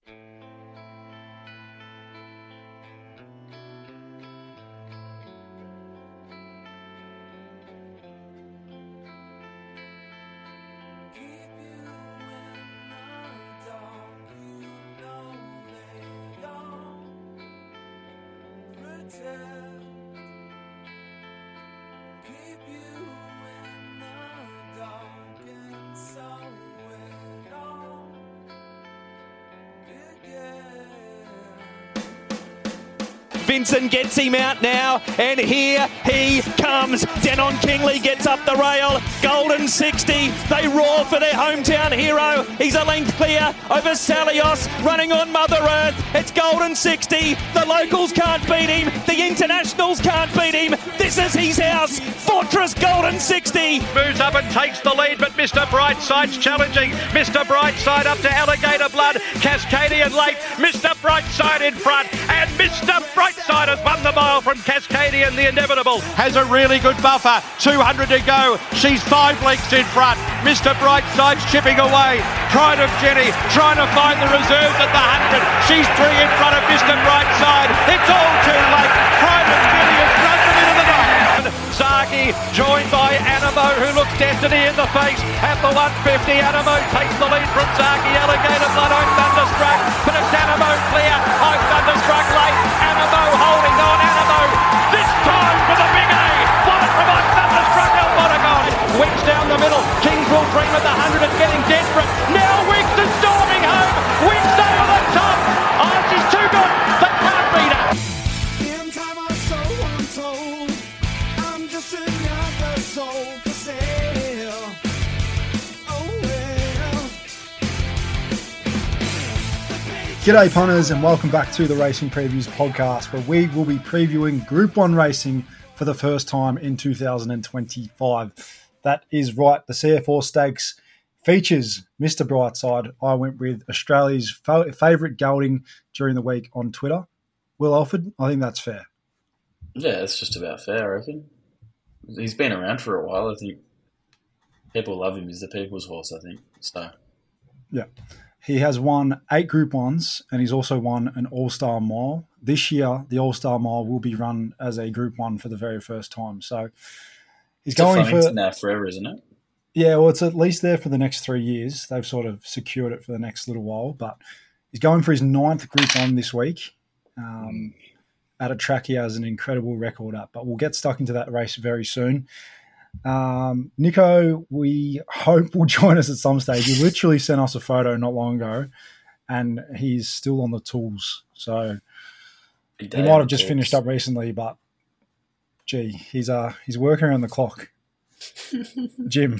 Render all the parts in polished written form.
Vincent gets him out now, and here he comes. Denon Kingley gets up the rail. Golden 60. They roar for their hometown hero. He's a length clear over Salios, running on Mother Earth. It's Golden 60. The locals can't beat him. The internationals can't beat him. This is his house. Fortress Golden 60. Moves up and takes the lead, but Mr. Brightside's challenging. Mr. Brightside up to Alligator Blood. Cascadian late. Mr. Brightside in front. And Mr. Brightside has won the mile from Cascadian. The Inevitable has a really good buffer. 200 to go. She's 5 lengths in front. Mr. Brightside's chipping away. Pride of Jenny trying to find the reserves at the 100. She's 3 in front of Mr. Brightside. It's all too late. Pride of Jenny has run them into the night. Zaki joined by Animo, who looks Destiny in the face at the 150. Animo takes the lead from Zaki. Alligator Blood, I'm Thunderstruck, but it's Animo clear. I'm Thunderstruck late. Animo holding on. Animo this time for the big A. One from I'm Thunderstruck. El Monagon Wicks down the middle. Kings will dream at the 100 and getting desperate. Now Wicks is storming home. Wicks over the top. Oh, she's too good. They can't beat her. In time I so untold. I'm just another soul for sale. Oh well. G'day punters and welcome back to the Racing Previews podcast, where we will be previewing Group 1 racing for the first time in 2025. That is right, the CF4 Stakes features Mr. Brightside. I went with Australia's favourite gelding during the week on Twitter. Will Alford, I think that's fair. Yeah, it's just about fair, I reckon. He's been around for a while. I think people love him. He's the people's horse, I think. So, yeah. He has won 8 Group 1s and he's also won an All-Star Mile. This year, the All-Star Mile will be run as a Group 1 for the very first time. So he's going for now forever, isn't it? Yeah, well, it's at least there for the next 3 years. They've sort of secured it for the next little while. But he's going for his 9th Group 1 this week at a track he has an incredible record at. But we'll get stuck into that race very soon. Nico, we hope will join us at some stage. He literally sent us a photo not long ago, and he's still on the tools. So he might have just finished up recently, but gee, he's working around the clock. Jim,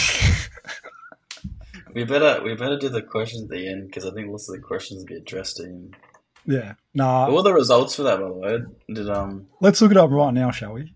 we better do the questions at the end because I think lots of the questions will be addressed to him. Yeah, nah. What were the results for that, by the way? Let's look it up right now, shall we?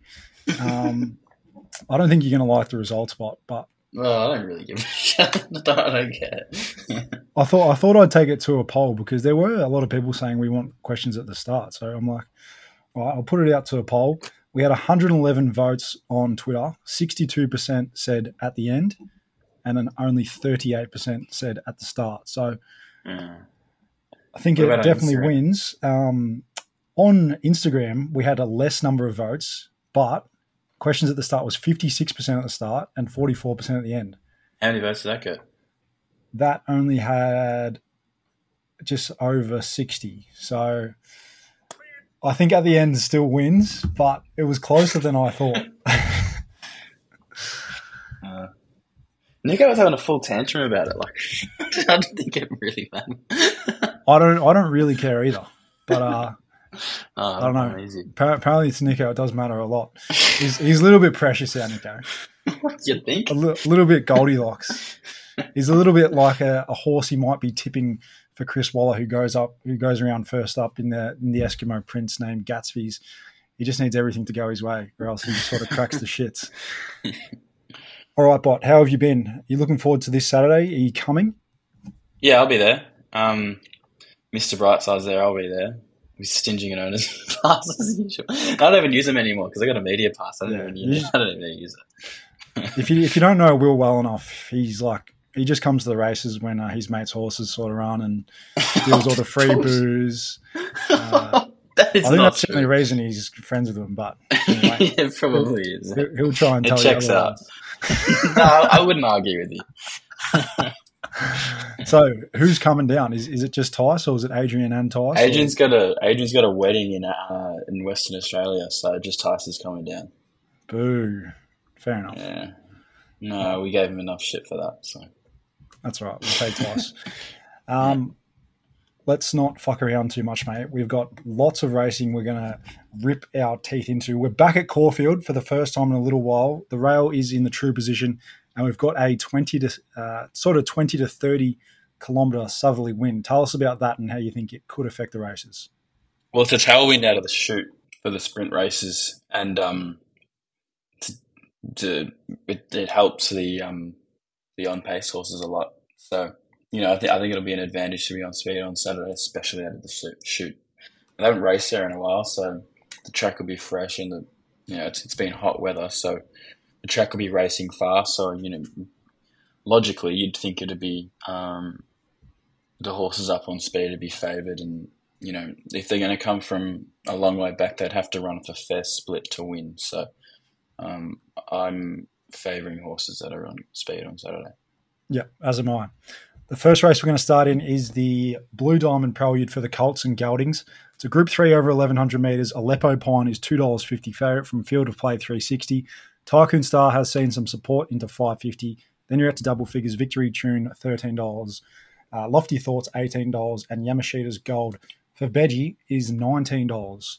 I don't think you're going to like the results, but well, I don't really give a shit. I don't care. I thought I'd take it to a poll because there were a lot of people saying we want questions at the start. So I'm like, all right, I'll put it out to a poll. We had 111 votes on Twitter. 62% said at the end, and then only 38% said at the start. So I think it definitely wins. On Instagram, we had a less number of votes, but questions at the start was 56% at the start and 44% at the end. How many votes did that get? That only had just over 60. So I think at the end still wins, but it was closer than I thought. Nico was having a full tantrum about it. Like, I didn't think it really mattered. I don't really care either, but I don't know. Easy. Apparently it's Nico. It does matter a lot. He's a little bit precious, our Nico. What do you think? A little bit Goldilocks. He's a little bit like a horse he might be tipping for Chris Waller, who goes around first up in the Eskimo Prince named Gatsby's. He just needs everything to go his way, or else he sort of cracks the shits. All right, Bot, how have you been? Are you looking forward to this Saturday? Are you coming? Yeah, I'll be there. Mr. Brightside's there. I'll be there. We're stinging an owner's pass as usual. I don't even use them anymore because I got a media pass. I don't even use it. If you don't know Will well enough, he's like He just comes to the races when his mates' horses sort of run and steals all the free booze. That is I think not that's the only true. reason he's friends with them. But anyway, It probably is. he'll try and It tell checks you out. otherwise. No, I wouldn't argue with you. So who's coming down? Is it just Tice or is it Adrian and Tice? Adrian's got a wedding in Western Australia, so just Tice is coming down. Boo. Fair enough. Yeah. No, we gave him enough shit for that. So That's right. We'll take Tice. Let's not fuck around too much, mate. We've got lots of racing we're going to rip our teeth into. We're back at Caulfield for the first time in a little while. The rail is in the true position, and we've got a 20 to 30 kilometre southerly wind. Tell us about that and how you think it could affect the races. well, it's a tailwind out of the chute for the sprint races, and it helps the on-pace horses a lot. So, I think it'll be an advantage to be on speed on Saturday, especially out of the chute. I haven't raced there in a while, so the track will be fresh, and it's been hot weather, so the track will be racing fast. So, logically, you'd think it'd be the horses up on speed would be favoured, and if they're going to come from a long way back, they'd have to run off a fair split to win. So, I'm favouring horses that are on speed on Saturday. Yeah, as am I. The first race we're going to start in is the Blue Diamond Prelude for the Colts and Geldings. It's a Group 3 over 1,100 metres. Aleppo Pine is $2.50 favourite from Field of Play 360. Tycoon Star has seen some support into $5.50. Then you're at to double figures. Victory Tune, $13. Lofty Thoughts, $18. And Yamashita's Gold for Veggie is $19.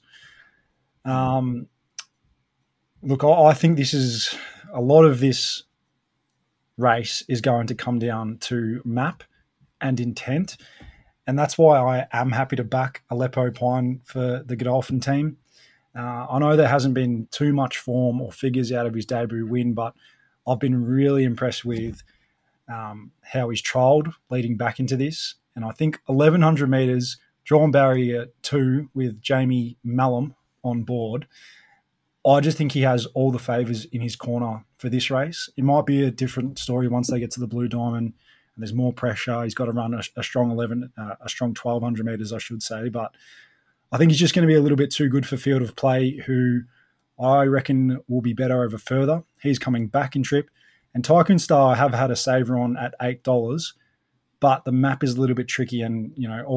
Look, I think this is a lot of this race is going to come down to map and intent. And that's why I am happy to back Aleppo Pine for the Godolphin team. I know there hasn't been too much form or figures out of his debut win, but I've been really impressed with how he's trialled leading back into this. And I think 1,100 metres, drawn barrier 2 with Jamie Malum on board, I just think he has all the favours in his corner for this race. It might be a different story once they get to the Blue Diamond and there's more pressure. He's got to run a strong 1,200 metres, I should say. But I think he's just going to be a little bit too good for Field of Play, who I reckon will be better over further. He's coming back in trip. And Tycoon Star I have had a saver on at $8, but the map is a little bit tricky, and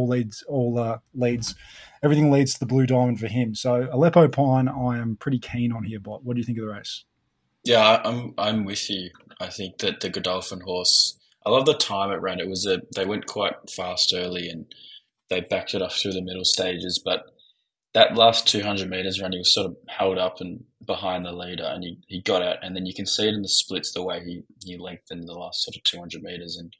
everything leads to the Blue Diamond for him. So Aleppo Pine, I am pretty keen on here. But what do you think of the race? Yeah, I'm with you. I think that the Godolphin horse, I love the time it ran. They went quite fast early and they backed it off through the middle stages. But that last 200 metres run, he was sort of held up and behind the leader, and he got out. And then you can see it in the splits the way he lengthened the last sort of 200 metres. And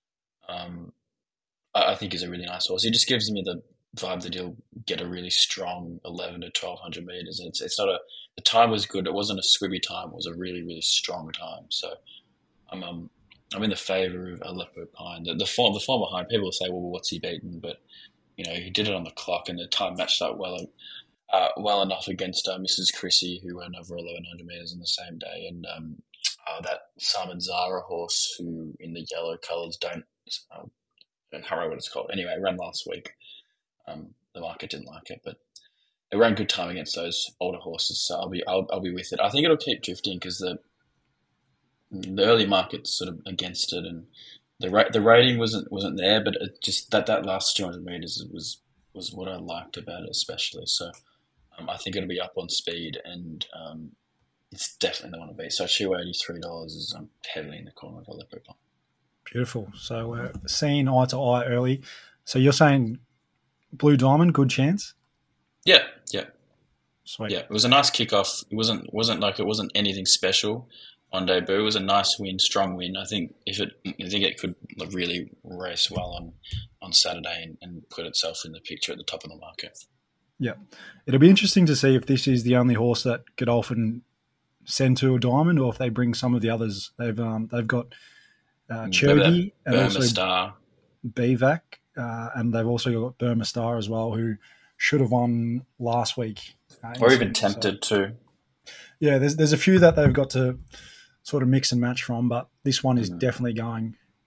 I think he's a really nice horse. He just gives me the vibe that he'll get a really strong 11 to 1,200 metres. And it's not the time was good. It wasn't a squibby time. It was a really, really strong time. So I'm in the favour of Aleppo Pine. The form behind, people will say, well, what's he beaten? But, he did it on the clock, and the time matched up well enough against Mrs. Chrissy, who ran over 1,100 metres in the same day. And that Simon Zara horse, who in the yellow colours I can't remember what it's called. Anyway, it ran last week. The market didn't like it, but it ran good time against those older horses, so I'll be with it. I think it'll keep drifting because the early market's sort of against it, and the rating wasn't there, but it just that last 200 metres was what I liked about it especially. So I think it'll be up on speed, and it's definitely the one to beat. So $283 is heavily in the corner of Aleppo Pine. Beautiful. So we're seeing eye to eye early. So you're saying Blue Diamond, good chance? Yeah. Sweet. Yeah, it was a nice kickoff. It wasn't anything special on debut. It was a nice win, strong win. I think it could really race well on Saturday and put itself in the picture at the top of the market. Yeah, it'll be interesting to see if this is the only horse that Godolphin send to a diamond, or if they bring some of the others. They've got Cherokee and Burma also Star, BVAC, and they've also got Burma Star as well, who should have won last week. Or even Tempted too. Yeah, there's a few that they've got to sort of mix and match from, but this one is definitely going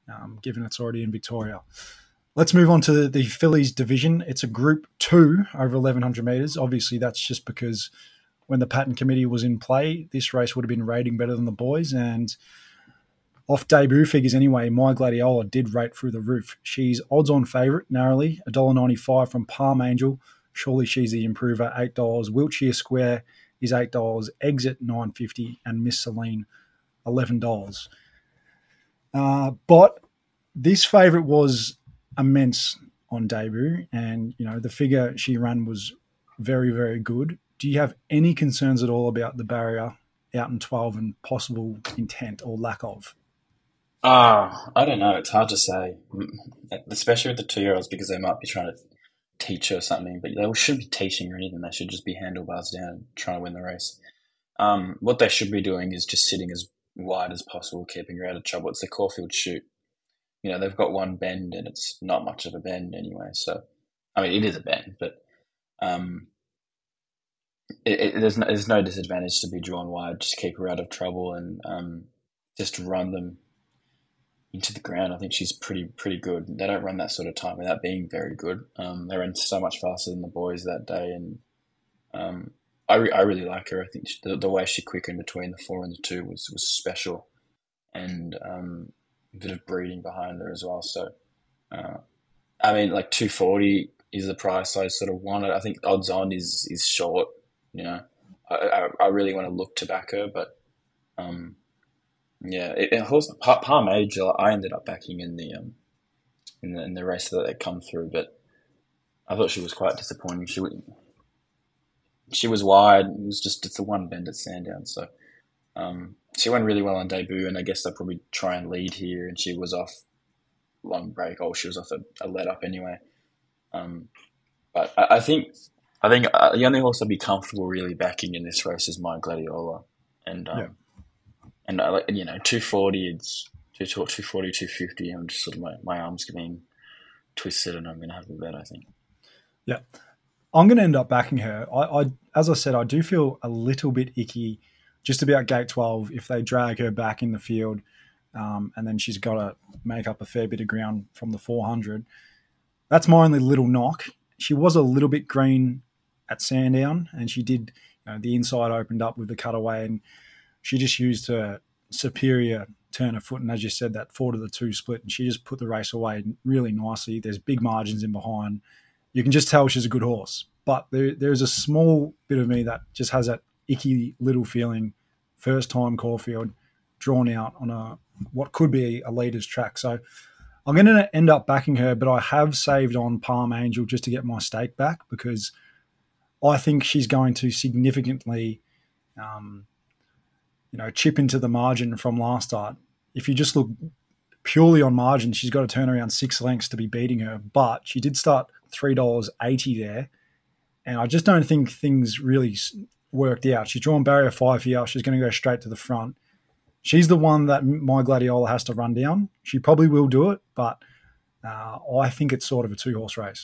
given it's already in Victoria. Let's move on to the fillies division. It's a Group 2 over 1,100 metres. Obviously, that's just because when the pattern committee was in play, this race would have been rating better than the boys. And off debut figures anyway, My Gladiola did rate through the roof. She's odds-on favourite, narrowly, $1.95 from Palm Angel. Surely she's the improver, $8. Wiltshire Square is $8. Exit, $9.50. And Miss Celine, $11. But this favourite was immense on debut, and the figure she ran was very, very good. Do you have any concerns at all about the barrier out in 12 and possible intent or lack of? I don't know. It's hard to say, especially with the 2-year-olds, because they might be trying to teach her something, but they shouldn't be teaching her anything. They should just be handlebars down and trying to win the race. What they should be doing is just sitting as wide as possible, keeping her out of trouble. It's the Caulfield Shoot. They've got one bend, and it's not much of a bend anyway. So, I mean, it is a bend, but there's no disadvantage to be drawn wide. Just keep her out of trouble and just run them into the ground. I think she's pretty good. They don't run that sort of time without being very good. They ran so much faster than the boys that day, and I really like her. I think the way she quickened between the 4 and the 2 was special, and a bit of breeding behind her as well. So, I mean, like 240 is the price I sort of want it. I think odds on is short. I really want to look to back her, but Palm Angel I ended up backing in the race that they come through, but I thought she was quite disappointing. She was wide. It's the one bend at Sandown, so she went really well on debut, and I guess they'll probably try and lead here, and she was off long break. She was off a let up anyway. But I think the only horse I'd be comfortable really backing in this race is My Gladiola, and 240, it's 240, 250. I'm just sort of my arms getting twisted, and I'm going to have a bet, I think. Yeah, I'm going to end up backing her. I as I said, I do feel a little bit icky just about gate 12 if they drag her back in the field, and then she's got to make up a fair bit of ground from the 400. That's my only little knock. She was a little bit green at Sandown, and she did, the inside opened up with the cutaway, and she just used her superior turn of foot, and as you said, that 4 to the 2 split, and she just put the race away really nicely. There's big margins in behind. You can just tell she's a good horse, but there's a small bit of me that just has that icky little feeling, first time Caulfield, drawn out on what could be a leader's track. So I'm going to end up backing her, but I have saved on Palm Angel just to get my stake back, because I think she's going to significantly chip into the margin from last start. If you just look purely on margin, she's got to turn around 6 lengths to be beating her, but she did start $3.80 there, and I just don't think things really worked out. She's drawn barrier 5 here. She's going to go straight to the front. She's the one that My Gladiola has to run down. She probably will do it, but I think it's sort of a 2-horse race.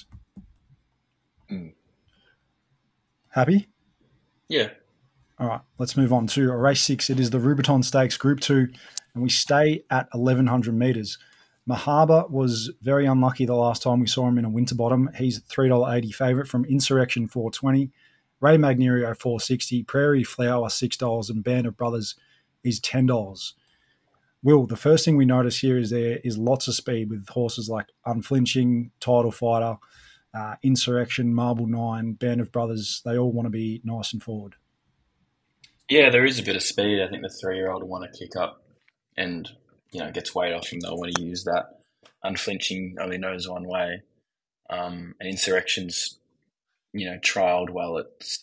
Happy? Yeah. All right, let's move on to race 6. It is the Rubiton Stakes Group 2, and we stay at 1,100 metres. Mahaba was very unlucky the last time we saw him in a Winterbottom. He's a $3.80 favourite from Insurrection, $4.20. Ray Magnerio, $4.60. Prairie Flower, $6. And Band of Brothers is $10. Will, the first thing we notice here is there is lots of speed with horses like Unflinching, Title Fighter, Insurrection, Marble 9, Band of Brothers. They all want to be nice and forward. Yeah, there is a bit of speed. I think the 3-year-old will want to kick up and, gets weight off him. They'll want to use that. Unflinching only knows one way. And Insurrection's, trialled well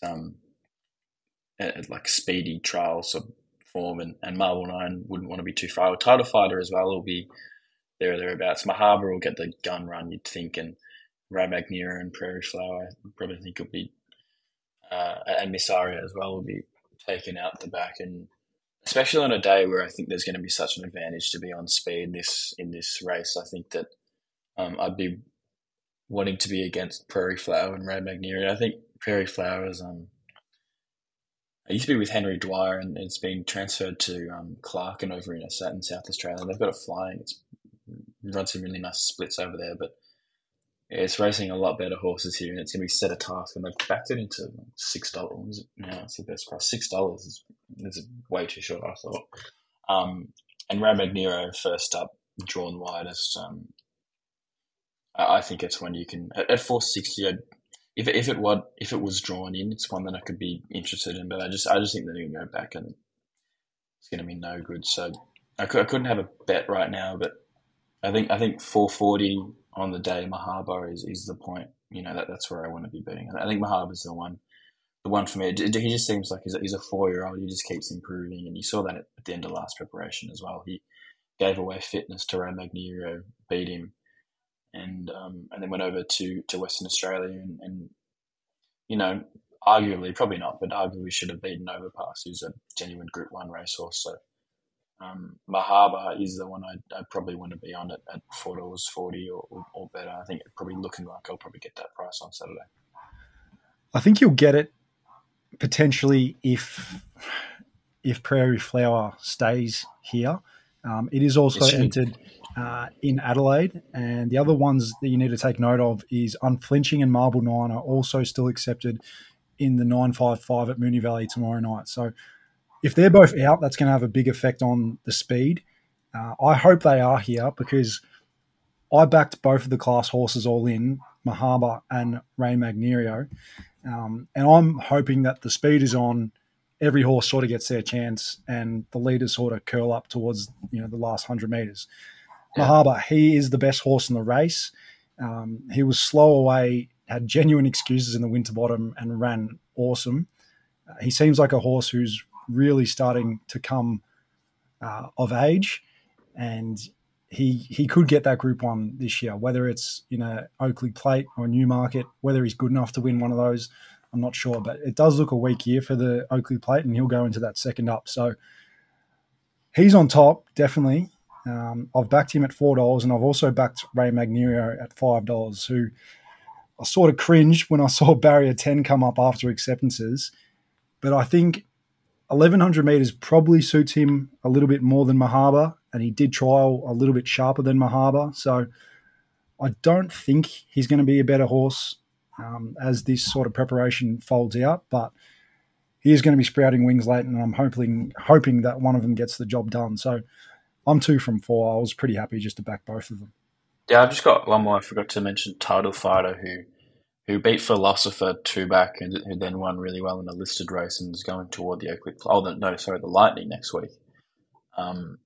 at like speedy trials of form, and Marble 9 wouldn't want to be too far. Title Fighter as well will be there or thereabouts. Mahaba will get the gun run, you'd think, and Ray Magnerio and Prairie Flower, I probably think will be, and Miss Aria as well will be taken out the back, and especially on a day where I think there's going to be such an advantage to be on speed in this race. I think that I'd be wanting to be against Prairie Flower and Ray Magnerio. I think Prairie Flower is I used to be with Henry Dwyer, and it's been transferred to Clark and over in South Australia. They've got it flying. It's run some really nice splits over there. But yeah, it's racing a lot better horses here, and it's going to be set a task. And they've backed it into $6. Yeah, it's the best price. $6 is way too short, I thought. And Ramagniro first up, drawn widest. I think it's one you can at 460. If it was drawn in, it's one that I could be interested in. But I just think they're going to go back, and it's going to be no good. So I couldn't have a bet right now, but I think 440 on the day Mahaba is the point. You know, that's where I want to be betting. I think Mahaba's the one for me. He just seems like he's a 4-year-old. He just keeps improving, and you saw that at the end of last preparation as well. He gave away fitness to Ramagniro, beat him, and then went over to Western Australia and you know, arguably, probably not, but arguably should have beaten Overpass, who's a genuine Group 1 racehorse. So Mahaba is the one I'd probably want to be on at $4.40 or better. I think it's probably looking like I'll probably get that price on Saturday. I think you'll get it potentially if Prairie Flower stays here. It is also entered in Adelaide, and the other ones that you need to take note of is Unflinching and Marble 9 are also still accepted in the 955 at Moonee Valley tomorrow night. So if they're both out, that's going to have a big effect on the speed. I hope they are here because I backed both of the class horses all in, Mahaba and Ramagniro, and I'm hoping that the speed is on. Every horse sort of gets their chance, and the leaders sort of curl up towards the last 100 metres. Yeah. Mahaba, he is the best horse in the race. He was slow away, had genuine excuses in the Winterbottom, and ran awesome. He seems like a horse who's really starting to come of age, and he could get that Group 1 this year, whether it's Oakley Plate or Newmarket, whether he's good enough to win one of those. I'm not sure, but it does look a weak year for the Oakley Plate, and he'll go into that second up. So he's on top, definitely. I've backed him at $4, and I've also backed Ramagniro at $5, who I sort of cringed when I saw barrier 10 come up after acceptances. But I think 1,100 metres probably suits him a little bit more than Mahaba, and he did trial a little bit sharper than Mahaba. So I don't think he's going to be a better horse as this sort of preparation folds out, but he is going to be sprouting wings late, and I'm hoping that one of them gets the job done. So I'm 2 from 4. I was pretty happy just to back both of them. Yeah, I've just got one more. I forgot to mention Title Fighter, who beat Philosopher 2 back, and who then won really well in a listed race and is going toward the Oakley. The Lightning next week. And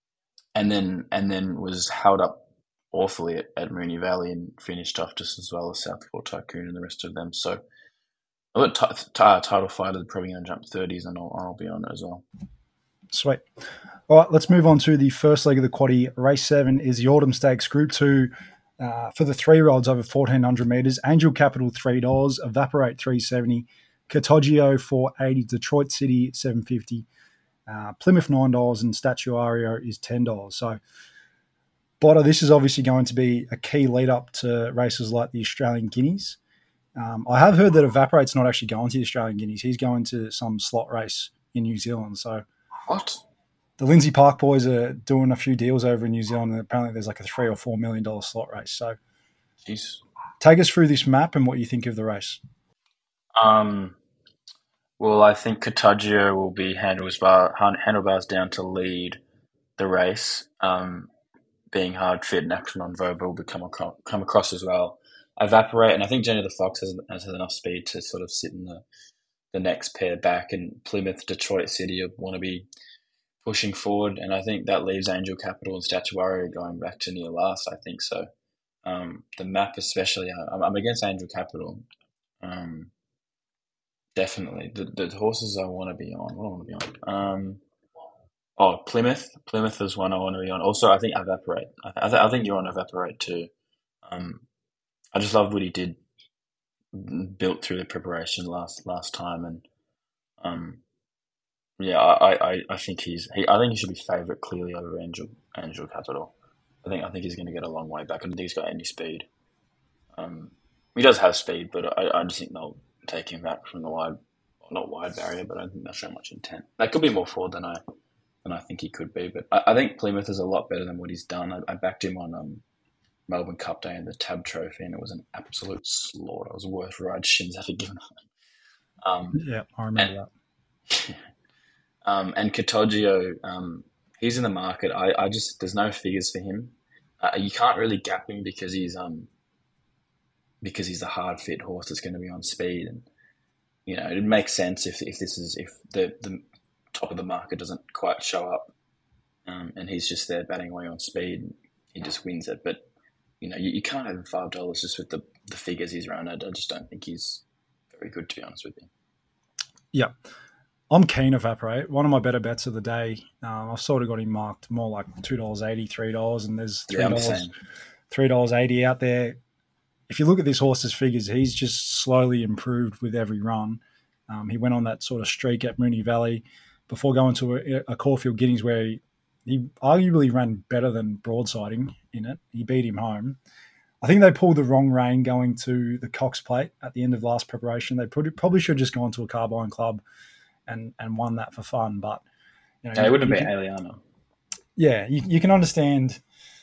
then was held up awfully at Moonee Valley and finished off just as well as Southport Tycoon and the rest of them. So I've got Title Fighter probably going to jump 30s, and I'll be on it as well. Sweet. All right, let's move on to the first leg of the quaddie. Race 7 is the Autumn Stakes Group 2 for the 3-year-olds over 1,400 metres. Angel Capital $3, Evaporate $3.70, Cottagio $4.80, Detroit City $7.50, Plymouth $9, and Statuario is $10. So, Botta, this is obviously going to be a key lead-up to races like the Australian Guineas. I have heard that Evaporate's not actually going to the Australian Guineas. He's going to some slot race in New Zealand. So, what? The Lindsay Park boys are doing a few deals over in New Zealand, and apparently there's like a $3 or $4 million slot race. So, jeez. Take us through this map and what you think of the race. Well, I think Cottagio will be handlebars down to lead the race. Being hard fit and action on verbal will come across as well. Evaporate, and I think Jenny the Fox has enough speed to sort of sit in the next pair back, and Plymouth, Detroit City want to be pushing forward, and I think that leaves Angel Capital and Statuario going back to near last, I think so. The map especially, I'm against Angel Capital. Definitely. The horses I want to be on. What do I want to be on? Plymouth. Plymouth is one I want to be on. Also, I think Evaporate. I think you're on Evaporate too. I just loved what he did, built through the preparation last time, and I think he should be favourite clearly over Angel Capital. I think he's going to get a long way back. I don't think he's got any speed. He does have speed, but I just think they'll take him back from the not wide barrier, but I don't think they'll show much intent. They could be more forward than I than I think he could be. But I think Plymouth is a lot better than what he's done. I backed him on Melbourne Cup Day and the Tab Trophy, and it was an absolute slaughter. It was the worst ride Shin's ever given up. Yeah, I remember that. And Katoggio, he's in the market. I just there's no figures for him. You can't really gap him because he's a hard fit horse that's going to be on speed, and it makes sense if the top of the market doesn't quite show up, and he's just there batting away on speed. He just wins it, but you can't have $5 just with the figures he's run at. I just don't think he's very good, to be honest with you. Yeah. I'm keen Evaporate. One of my better bets of the day. I've sort of got him marked more like $2.80, $3, and there's $3.80 out there. If you look at this horse's figures, he's just slowly improved with every run. He went on that sort of streak at Moonee Valley before going to a Caulfield Guineas where he arguably ran better than Broadsiding in it. He beat him home. I think they pulled the wrong rein going to the Cox Plate at the end of last preparation. They probably should have just gone to a Carbine Club and won that for fun. But it wouldn't have been Aliana. Yeah, you can understand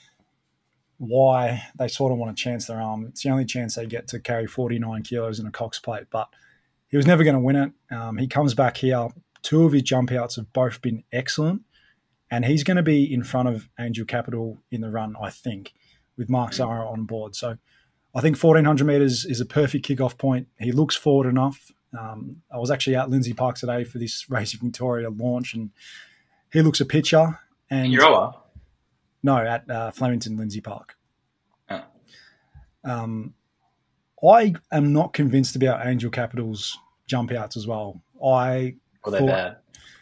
why they sort of want to chance their arm. It's the only chance they get to carry 49 kilos in a Cox Plate, but he was never going to win it. He comes back here. 2 of his jump outs have both been excellent, and he's going to be in front of Angel Capital in the run, I think, with Mark Zahra on board. So I think 1,400 metres is a perfect kickoff point. He looks forward enough. I was actually at Lindsay Park today for this Racing Victoria launch, and he looks a picture. And Euroa? No, at Flemington Lindsay Park. Oh. I am not convinced about Angel Capital's jump outs as well. They're bad.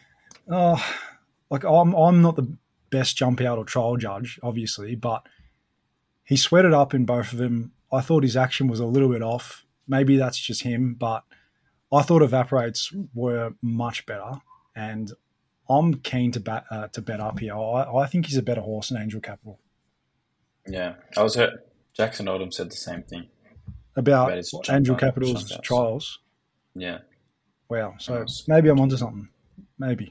I'm not the best jump out or trial judge, obviously, but he sweated up in both of them. I thought his action was a little bit off. Maybe that's just him, but I thought Evaporates were much better, and I'm keen to bet up here. I think he's a better horse than Angel Capital. Yeah, I was hurt. Jackson Oldham said the same thing about Angel Capital's trials. Yeah. Wow. So maybe I'm onto something. Maybe.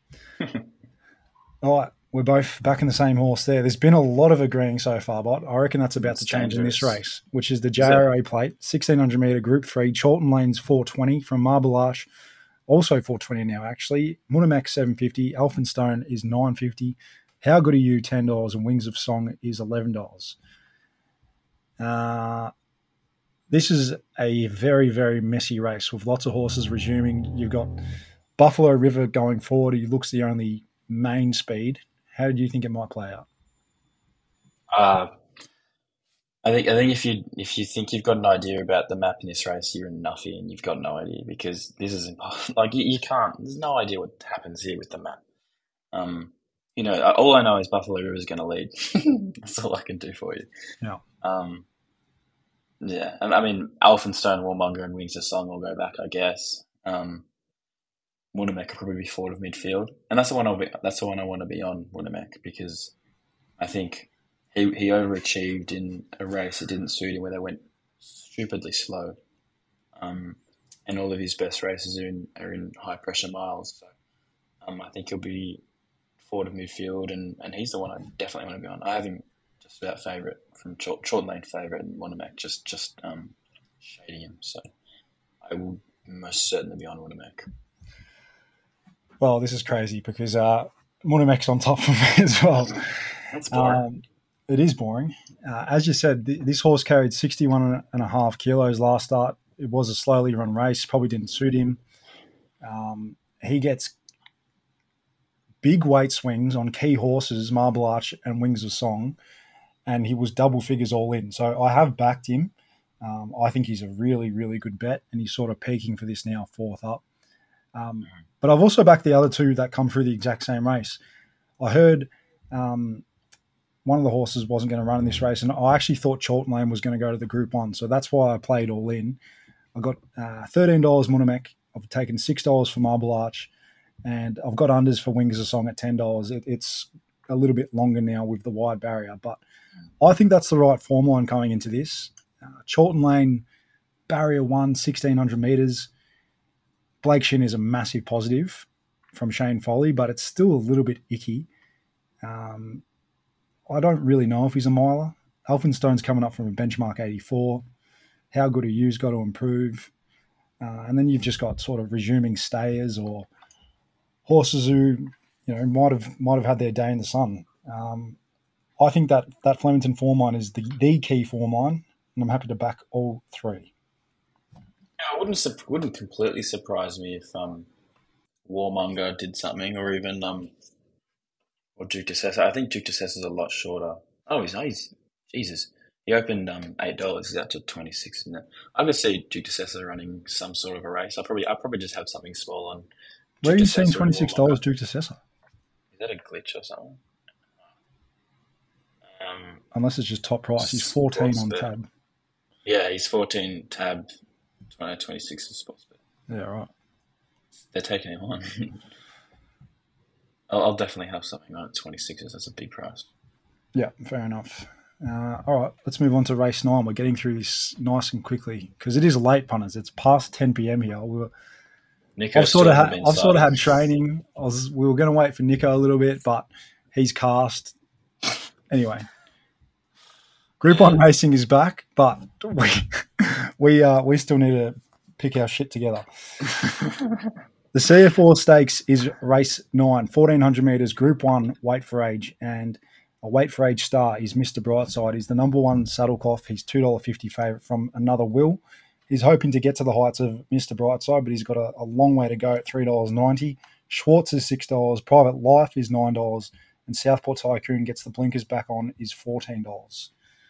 All right. We're both back in the same horse there. There's been a lot of agreeing so far, but I reckon that's about to change in this race, which is the JRA plate, 1,600 metre Group 3, Chalton Lane's 420 from Marble Arch, also 420 now actually. Munamek 750, Elphinstone is 950, How Good Are You $10, and Wings of Song is $11. This is a very, very messy race with lots of horses resuming. You've got Buffalo River going forward. He looks the only main speed. How do you think it might play out? I think if you think you've got an idea about the map in this race, you're in Nuffy and you've got no idea, because this is impossible. Like you can't. There's no idea what happens here with the map. All I know is Buffalo River is going to lead. That's all I can do for you. Yeah. Yeah. I mean, Elphinstone, Warmonger, and Wings of Song will go back, I guess. Munamek will probably be forward of midfield, and that's the one I want to be on, Munamek, because I think he overachieved in a race that didn't suit him, where they went stupidly slow, and all of his best races are in high pressure miles. So I think he'll be forward of midfield, and he's the one I definitely want to be on. I have him just about favourite from Chalton Lane favourite, and Munamek just shading him. So I will most certainly be on Munamek. Well, this is crazy because Munamek's on top of me as well. That's boring. It is boring. As you said, this horse carried 61.5 kilos last start. It was a slowly run race. Probably didn't suit him. He gets big weight swings on key horses, Marble Arch and Wings of Song, and he was double figures all in. So I have backed him. I think he's a really, really good bet, and he's sort of peaking for this now, fourth up. But I've also backed the other two that come through the exact same race. I heard one of the horses wasn't going to run in this race, and I actually thought Chalton Lane was going to go to the Group 1, so that's why I played all in. I got $13 Munamek. I've taken $6 for Marble Arch, and I've got unders for Wings of Song at $10. It's a little bit longer now with the wide barrier, but I think that's the right form line coming into this. Chalton Lane, barrier 1, 1,600 metres. Blake Shin is a massive positive. from Shane Foley, but it's still a little bit icky. I don't really know if he's a miler. Elphinstone's coming up from a benchmark 84. How good are you's got to improve. And then you've just got sort of resuming stayers or horses who, might have had their day in the sun. I think that Flemington form line is the key form line, and I'm happy to back all three. Yeah, it wouldn't completely surprise me if Warmonger did something, or even or Duke de Sessa. I think Duke de Sessa is a lot shorter. Oh, he's Jesus. He opened $8. He's out to 26, isn't it? I could see Duke de Sessa running some sort of a race. I'll probably just have something small on. Where are you seeing $26 Duke de Sessa? Is that a glitch or something? Unless it's just top price. He's 14 on tab. Yeah, he's 14 tab, 26 is sports bet. Yeah, right. They're taking him on. I'll definitely have something on at 26s. That's a big price. Yeah, fair enough. All right, let's move on to race 9. We're getting through this nice and quickly because it is late, punters. It's past 10 p.m. here. I've sort of had training. We were going to wait for Nico a little bit, but he's cast. Anyway, Group 1 racing is back, but we still need to pick our shit together. The CF4 Stakes is race 9, 1,400 metres, Group 1, weight for age, and a weight for age star is Mr. Brightside. He's the number 1 saddlecloth. He's $2.50 favourite from Another Will. He's hoping to get to the heights of Mr. Brightside, but he's got a long way to go at $3.90. Schwartz is $6. Private Life is $9. And Southport Tycoon gets the blinkers back on is $14.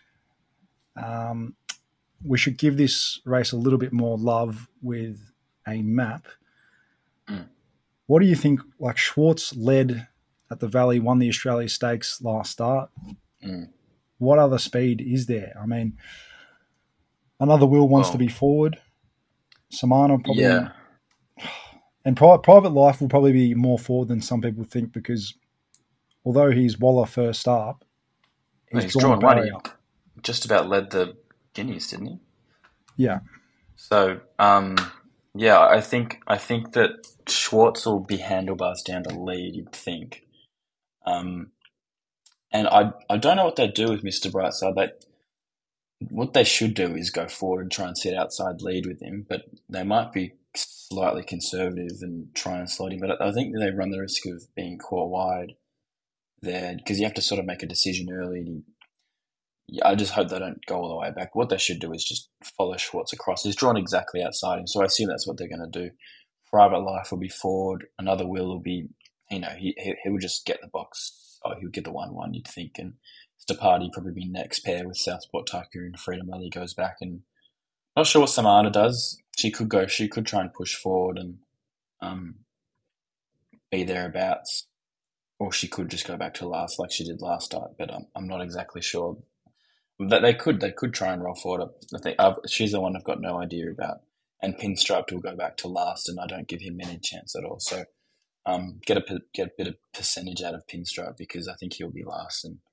We should give this race a little bit more love with a map. What do you think? Like Schwartz led at the Valley, won the Australia Stakes last start. What other speed is there? I mean, Another Will wants to be forward. Samana probably. Yeah. And Private Life will probably be more forward than some people think because although he's Waller first up, he's drawn one. He just about led the Guineas, didn't he? Yeah. So, I think that Schwartz will be handlebars down the lead, you'd think. And I don't know what they do with Mr. Brightside. What they should do is go forward and try and sit outside lead with him, but they might be slightly conservative and try and slot him. But I think they run the risk of being caught wide there because you have to sort of make a decision early. I just hope they don't go all the way back. What they should do is just follow Schwartz across. He's drawn exactly outside him, so I assume that's what they're going to do. Private Life will be forward. Another Will be, he will just get the box. Oh, he'll get the 1-1, you'd think. And Stapati probably be next pair with Southport Tycoon. Freedom Valley goes back. And not sure what Samana does. She could try and push forward and be thereabouts. Or she could just go back to last like she did last start. But I'm not exactly sure. That they could try and roll forward. I think she's the one I've got no idea about. And Pinstriped will go back to last, and I don't give him any chance at all. So get a bit of percentage out of Pinstripe because I think he'll be last. And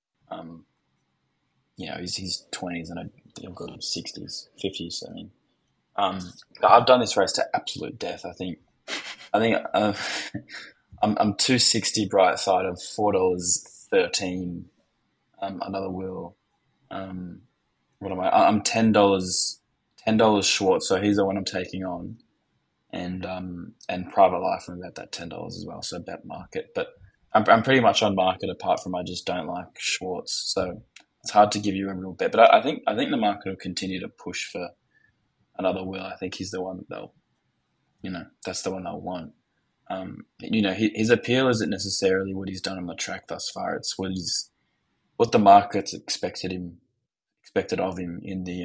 he's 20s, and he'll go to 60s, 50s. I mean, I've done this race to absolute death. I think I'm 260 Brightside of $4.13. Another Will. What am I? I'm $10 short, so he's the one I'm taking on, and Private Life I'm about that $10 as well. So bet market, but I'm pretty much on market apart from I just don't like Schwartz, so it's hard to give you a real bet. But I think the market will continue to push for Another Will. I think he's the one that they'll, that's the one they'll want. His appeal isn't necessarily what he's done on the track thus far. It's what the market's expected of him in the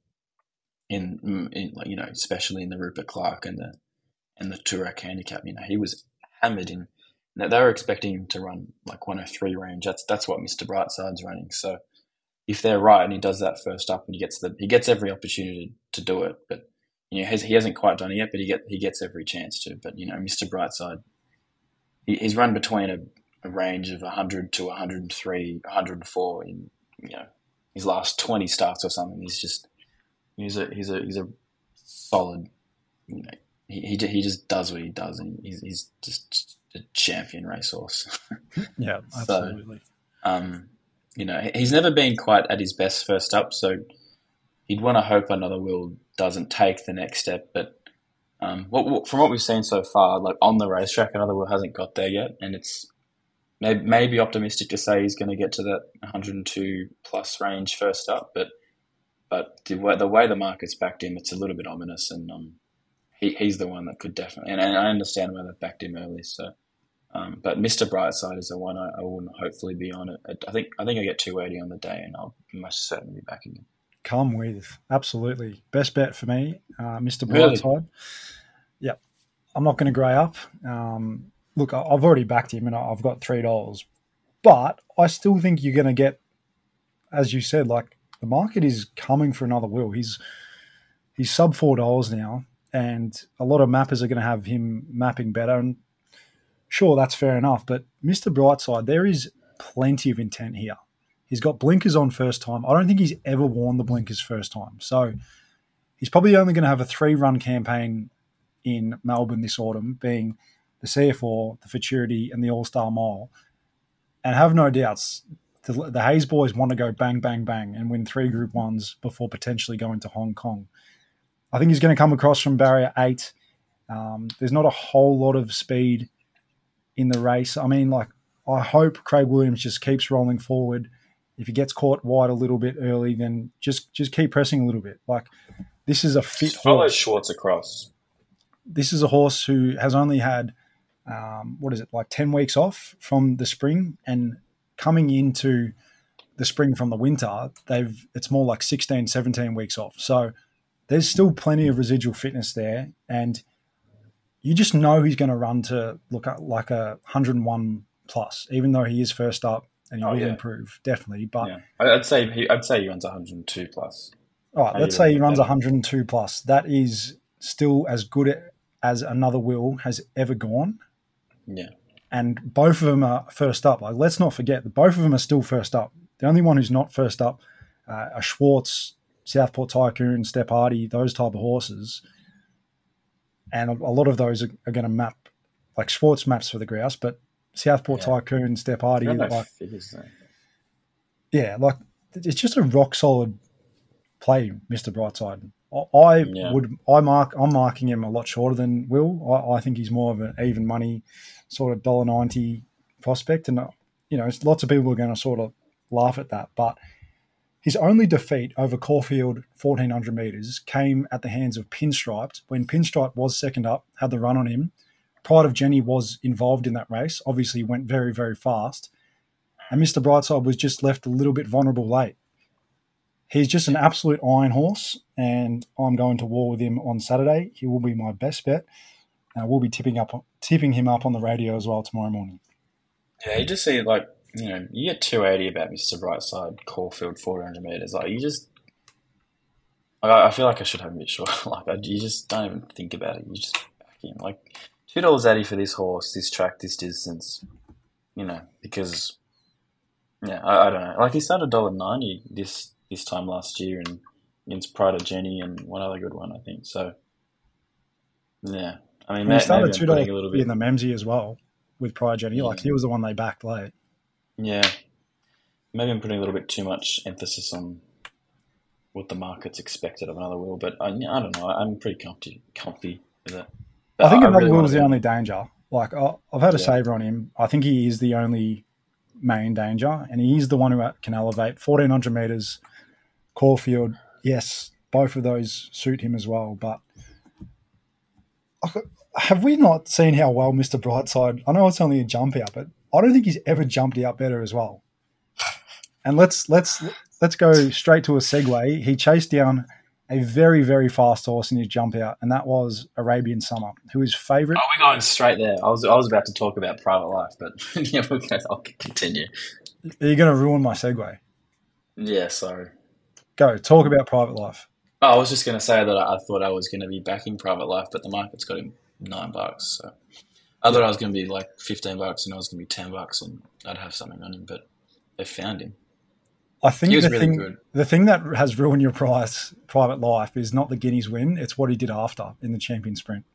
especially in the Rupert Clark and the Toorak handicap. He was hammered in. They were expecting him to run like 103 range. That's what Mr. Brightside's running. So if they're right and he does that first up and he gets every opportunity to do it, but he hasn't quite done it yet, but he gets every chance to. But Mr. Brightside, he's run between a range of 100 to 103, 104 in his last 20 starts or something. He's a solid he just does what he does, and he's just a champion racehorse. Yeah, absolutely. He's never been quite at his best first up, so you'd want to hope Another Will doesn't take the next step. But from what we've seen so far, like on the racetrack, Another Will hasn't got there yet, and it's maybe optimistic to say he's going to get to that 102 plus range first up, but the way the market's backed him, it's a little bit ominous, and he's the one that could definitely, and I understand why they've backed him early. So, but Mr. Brightside is the one I will hopefully be on it. I think I get 280 on the day, and I'll most certainly be backing him. Come with, absolutely. Best bet for me, Mr. Really? Brightside. Yep. I'm not going to grey up. Look, I've already backed him and I've got $3, but I still think you're going to get, as you said, like the market is coming for Another Will. He's sub $4 now, and a lot of mappers are going to have him mapping better. And sure, that's fair enough, but Mr. Brightside, there is plenty of intent here. He's got blinkers on first time. I don't think he's ever worn the blinkers first time. So he's probably only going to have a 3-run campaign in Melbourne this autumn, being the CF4, the Futurity, and the All-Star Mile. And have no doubts, the Hayes boys want to go bang, bang, bang and win 3 Group 1s before potentially going to Hong Kong. I think he's going to come across from barrier 8. There's not a whole lot of speed in the race. I mean, like, I hope Craig Williams just keeps rolling forward. If he gets caught wide a little bit early, then just keep pressing a little bit. Like, this is a fit horse. Follow Schwartz across. This is a horse who has only had, 10 weeks off from the spring, and coming into the spring from the winter, it's more like 16, 17 weeks off. So there's still plenty of residual fitness there, and you just know he's going to run to look at like a 101 plus, even though he is first up and he will improve definitely. But yeah. I'd say he runs 102 plus. All right, let's say he runs 102 plus. That is still as good as Another Will has ever gone. Yeah. And both of them are first up. Like, let's not forget that both of them are still first up. The only one who's not first up are Schwartz, Southport Tycoon, Step Hardy, those type of horses. And a lot of those are going to map, like Schwartz maps for the grouse, but Southport Tycoon, Step Hardy, it's just a rock solid play, Mr. Brightside. I'm marking him a lot shorter than Will. I think he's more of an even money sort of $1.90 prospect, and lots of people are going to sort of laugh at that, but his only defeat over Caulfield 1,400 metres came at the hands of Pinstriped, when Pinstripe was second up, had the run on him. Pride of Jenny was involved in that race, obviously went very, very fast, and Mr. Brightside was just left a little bit vulnerable late. He's just an absolute iron horse, and I'm going to war with him on Saturday. He will be my best bet, and we'll be tipping him up on the radio as well tomorrow morning. Yeah, you just see, like, you get 280 about Mr. Brightside, Caulfield 400 metres. Like, you just, I feel like I should have a bit short. Like, you just don't even think about it. You just back him. Like, $2.80 for this horse, this track, this distance. Because I don't know. Like, he started $1.90 this time last year, and against Pride of Jenny and one other good one, I think. So, yeah. I mean, he started $2 a little bit in the Memsey as well with Pride of Jenny. Like, he was the one they backed late. Yeah. Maybe I'm putting a little bit too much emphasis on what the market's expected of Another Will, but I don't know. I'm pretty comfy with it. I think Another Will is the only danger. Like, I've had a saver on him. I think he is the only main danger, and he is the one who can elevate 1,400 metres. Caulfield, yes, both of those suit him as well. But have we not seen how well Mr. Brightside? I know it's only a jump out, but I don't think he's ever jumped out better as well. And let's go straight to a segue. He chased down a very, very fast horse in his jump out, and that was Arabian Summer, who is favourite. Oh, we're going straight there. I was about to talk about Private Life, but yeah, I'll continue. Are you going to ruin my segue? Yeah, sorry. Go, talk about Private Life. Oh, I was just going to say that I thought I was going to be backing Private Life, but the market's got him $9. So I thought I was going to be like $15 and I was going to be $10 and I'd have something on him, but they found him. I think he was really good. The thing that has ruined your price, Private Life, is not the Guineas win. It's what he did after in the champion sprint.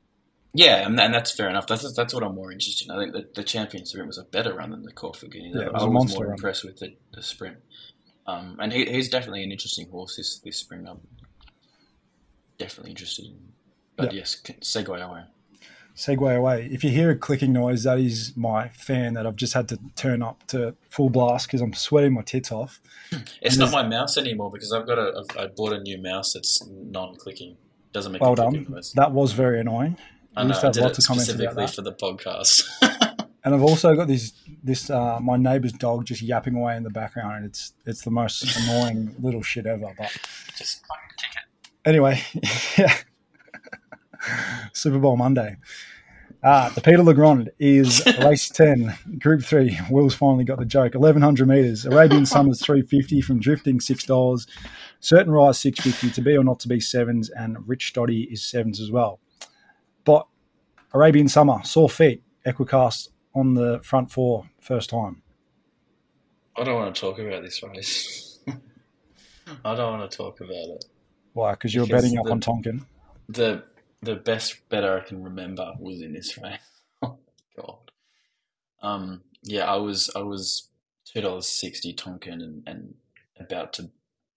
Yeah, and that's fair enough. That's what I'm more interested in. I think that the Champion Sprint was a better run than the Caulfield Guinea. Yeah, it was I a was monster more run. impressed with the sprint. And he's definitely an interesting horse this spring. I'm definitely interested in. But yes, segue away. Segue away. If you hear a clicking noise, that is my fan that I've just had to turn up to full blast because I'm sweating my tits off. It's not my mouse anymore because I bought a new mouse that's non-clicking. Doesn't make Well a clicking done. noise. That was very annoying. I We know. used to I have did lots it of comments about specifically that. for the podcast. And I've also got this my neighbour's dog just yapping away in the background, and it's the most annoying little shit ever. But Just fucking kick it. anyway, yeah. Super Bowl Monday. The Peter Legrand is race 10, Group 3. Will's finally got the joke. 1,100 metres. Arabian Summers 350 from Drifting $6. Certain Rise 650 to be or not to be 7s, and Rich Stoddy is 7s as well. But Arabian Summer, sore feet, Equicast on the front 4, first time. I don't want to talk about this race. I don't want to talk about it. Why? Because you were Because betting up on Tonkin. The best bet I can remember was in this race. Oh God. Yeah, I was $2.60 Tonkin and about to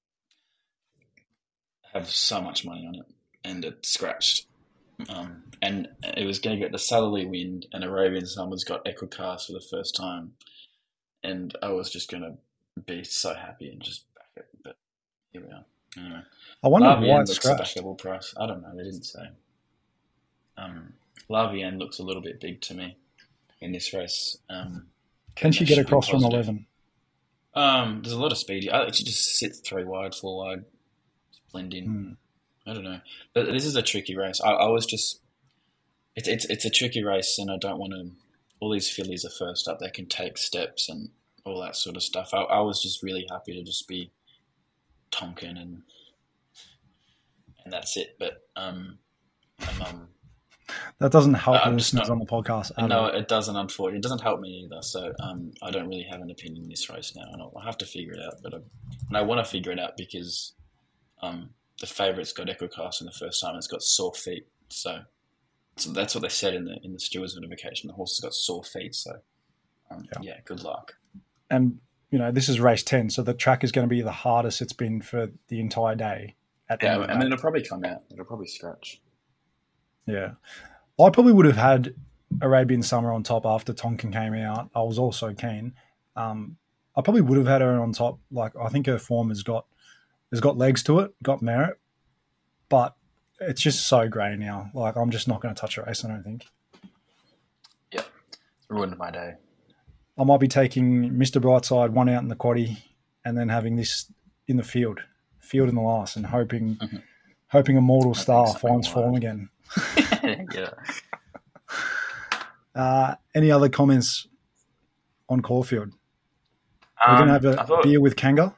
have so much money on it, and it scratched. And it was going to get the southerly wind, and Arabian Summers got Equicast for the first time, and I was just going to be so happy and just back it. But here we are. Anyway, I wonder La why Vienne it looks a scratched. backable price. I don't know. They didn't say. La Vienne looks a little bit big to me in this race. Can she get should be across from positive. 11? There's a lot of speed. I actually just sit 3 wide, 4 wide, just blend in. I don't know. But this is a tricky race. I was just, it's a tricky race, and I don't want to. All these fillies are first up. They can take steps and all that sort of stuff. I was just really happy to just be Tonkin and that's it. But That doesn't help the I'm just listeners not- on the podcast. at no, all. it doesn't. Unfortunately, it doesn't help me either. So I don't really have an opinion in this race now, and I'll have to figure it out. But I want to figure it out because the favourite's got Equicast in the first time. And it's got sore feet, so that's what they said in the stewards' notification. The horse has got sore feet, so yeah, good luck. And, this is race 10, so the track is going to be the hardest it's been for the entire day. Yeah, I mean it'll probably come out. It'll probably scratch. Yeah. I probably would have had Arabian Summer on top after Tonkin came out. I was also keen. I probably would have had her on top. Like, I think her form has got legs to it, got merit, but it's just so grey now. Like, I'm just not going to touch a race, I don't think. Yeah, it's ruined my day. I might be taking Mr. Brightside one out in the quaddie and then having this in the field in the last, and hoping Immortal Star something finds will form work. again. Yeah. Any other comments on Caulfield? We're going to have a beer with Kanga.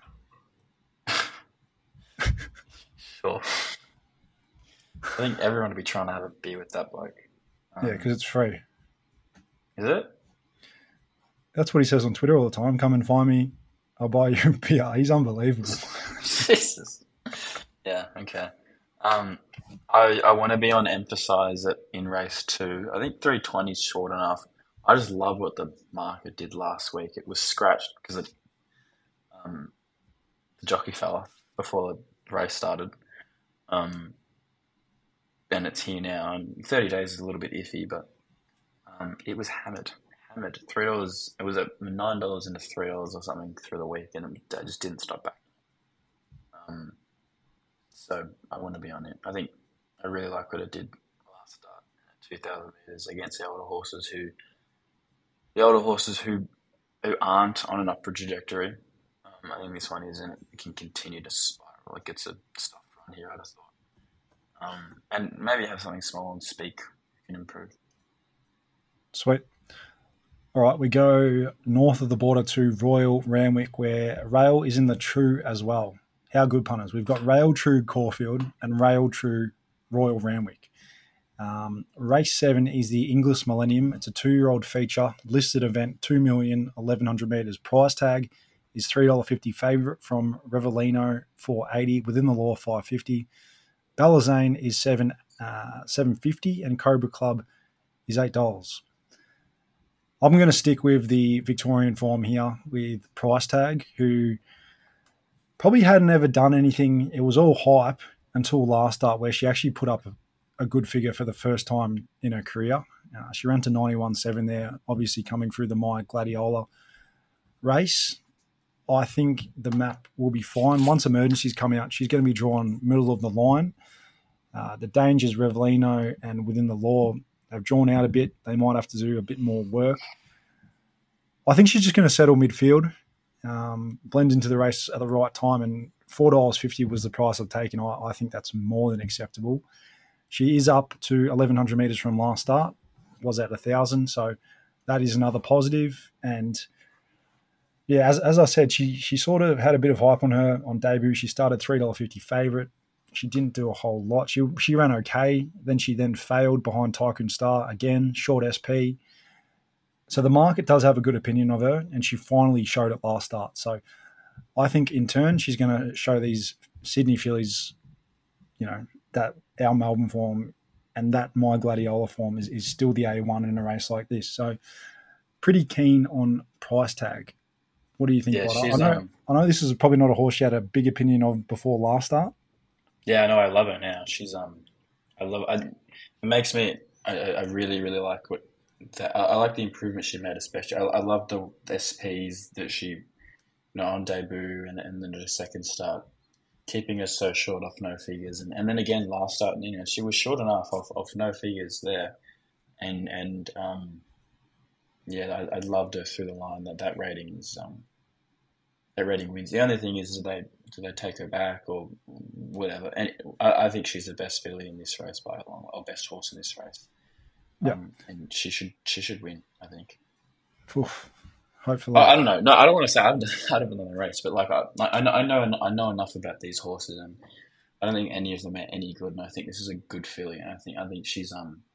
Sure. I think everyone will be trying to have a beer with that bloke. Yeah, because it's free. Is it? That's what he says on Twitter all the time. Come and find me. I'll buy you a beer. He's unbelievable. Jesus. Yeah, okay. I want to be on emphasise it in race 2. I think 320 is short enough. I just love what the market did last week. It was scratched because the jockey fell off before the race started. And it's here now. And 30 days is a little bit iffy, but it was hammered. $3. It was at $9 into $3 or something through the week, and it just didn't stop back. So I want to be on it. I think I really like what it did last start at 2,000 metres against the older horses who aren't on an upward trajectory. I think this one isn't. It can continue to spiral. It gets a stuffed run here, I'd have thought. And maybe have something small and Speak can improve. Sweet. All right, we go north of the border to Royal Randwick, where Rail is in the True as well. How good, punters. We've got Rail True Caulfield and Rail True Royal Randwick. Race 7 is the Inglis Millennium. It's a 2-year-old feature, listed event, 2,100 metres. Price tag is $3.50 favourite from Revelino, $4.80. Within the law, $5.50. Balazane is 7 $7.50, and Cobra Club is $8. I'm going to stick with the Victorian form here with Price Tag, who probably hadn't ever done anything. It was all hype until last start, where she actually put up a good figure for the first time in her career. She ran to 91.7 there, obviously coming through the My Gladiola race. I think the map will be fine. Once Emergency's come out, she's going to be drawn middle of the line. The Dangers, Revlino, and Within the Law have drawn out a bit. They might have to do a bit more work. I think she's just going to settle midfield, blend into the race at the right time, and $4.50 was the price I've taken. I think that's more than acceptable. She is up to 1,100 metres from last start, was at 1,000, so that is another positive. And yeah, as I said, she sort of had a bit of hype on her on debut. She started $3.50 favourite. She didn't do a whole lot. She ran okay. Then she failed behind Tycoon Star again, short SP. So the market does have a good opinion of her, and she finally showed it last start. So I think in turn she's going to show these Sydney fillies, that our Melbourne form and that My Gladiola form is still the A1 in a race like this. So pretty keen on Price Tag. What do you think, Potter? I know this is probably not a horse you had a big opinion of before last start. Yeah, no, I love her now. She's it makes me. I really, really like I like the improvement she made, especially. I love the SPs that she, on debut and then the second start, keeping her so short off no figures, and then again last start, she was short enough of no figures there, and I loved her through the line. That rating is that rating wins. The only thing is, do they take her back or whatever? And I think she's the best filly in this race by a long, or best horse in this race. Yeah, and she should win, I think. Oof. Hopefully, I don't know. No, I don't want to say I haven't done the race, but I know enough about these horses, and I don't think any of them are any good. And I think this is a good filly. And I think she's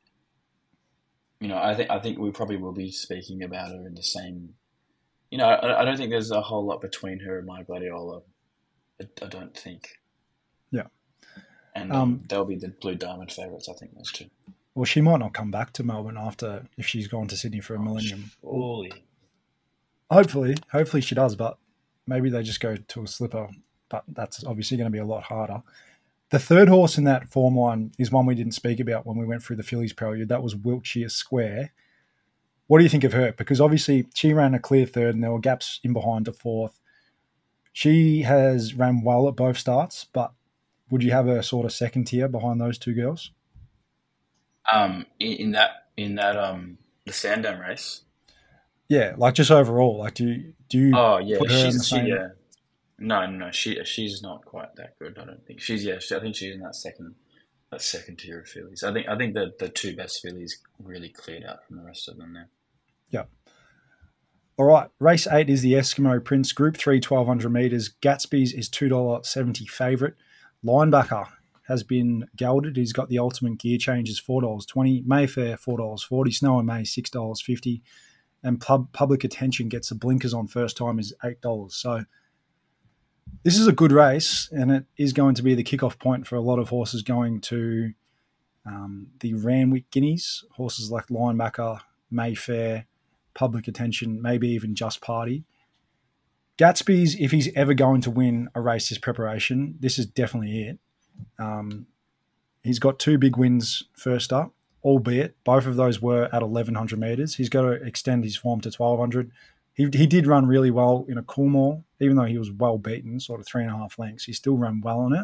I think we probably will be speaking about her in the same. I don't think there's a whole lot between her and My Gladiola. I don't think. Yeah. And they'll be the Blue Diamond favourites, I think, those two. Well, she might not come back to Melbourne if she's gone to Sydney for a millennium. Surely. Hopefully she does, but maybe they just go to a slipper. But that's obviously going to be a lot harder. The third horse in that form line is one we didn't speak about when we went through the Fillies prelude. That was Wiltshire Square. What do you think of her? Because obviously she ran a clear third and there were gaps in behind to fourth. She has ran well at both starts, but would you have her sort of second tier behind those two girls? In that the Sandown race. Yeah, like just overall, like do you? Oh yeah, put her in the same... No, she's not quite that good. I don't think I think she's in that second tier of fillies. I think that the two best fillies really cleared out from the rest of them now. Yeah. All right, race 8 is the Eskimo Prince Group 3, 1,200 metres. Gatsby's is $2.70 favourite. Linebacker has been gelded. He's got the ultimate gear changes, $4.20. Mayfair, $4.40. Snow and May, $6.50. And Public Attention gets the blinkers on first time is $8. So this is a good race, and it is going to be the kickoff point for a lot of horses going to the Randwick Guineas. Horses like Linebacker, Mayfair, Public Attention, maybe even Just Party. Gatsby's, if he's ever going to win a race this preparation, this is definitely it. He's got 2 big wins first up, albeit both of those were at 1,100 metres. He's got to extend his form to 1,200. He did run really well in a Coolmore, even though he was well beaten, sort of 3.5 lengths. He still ran well on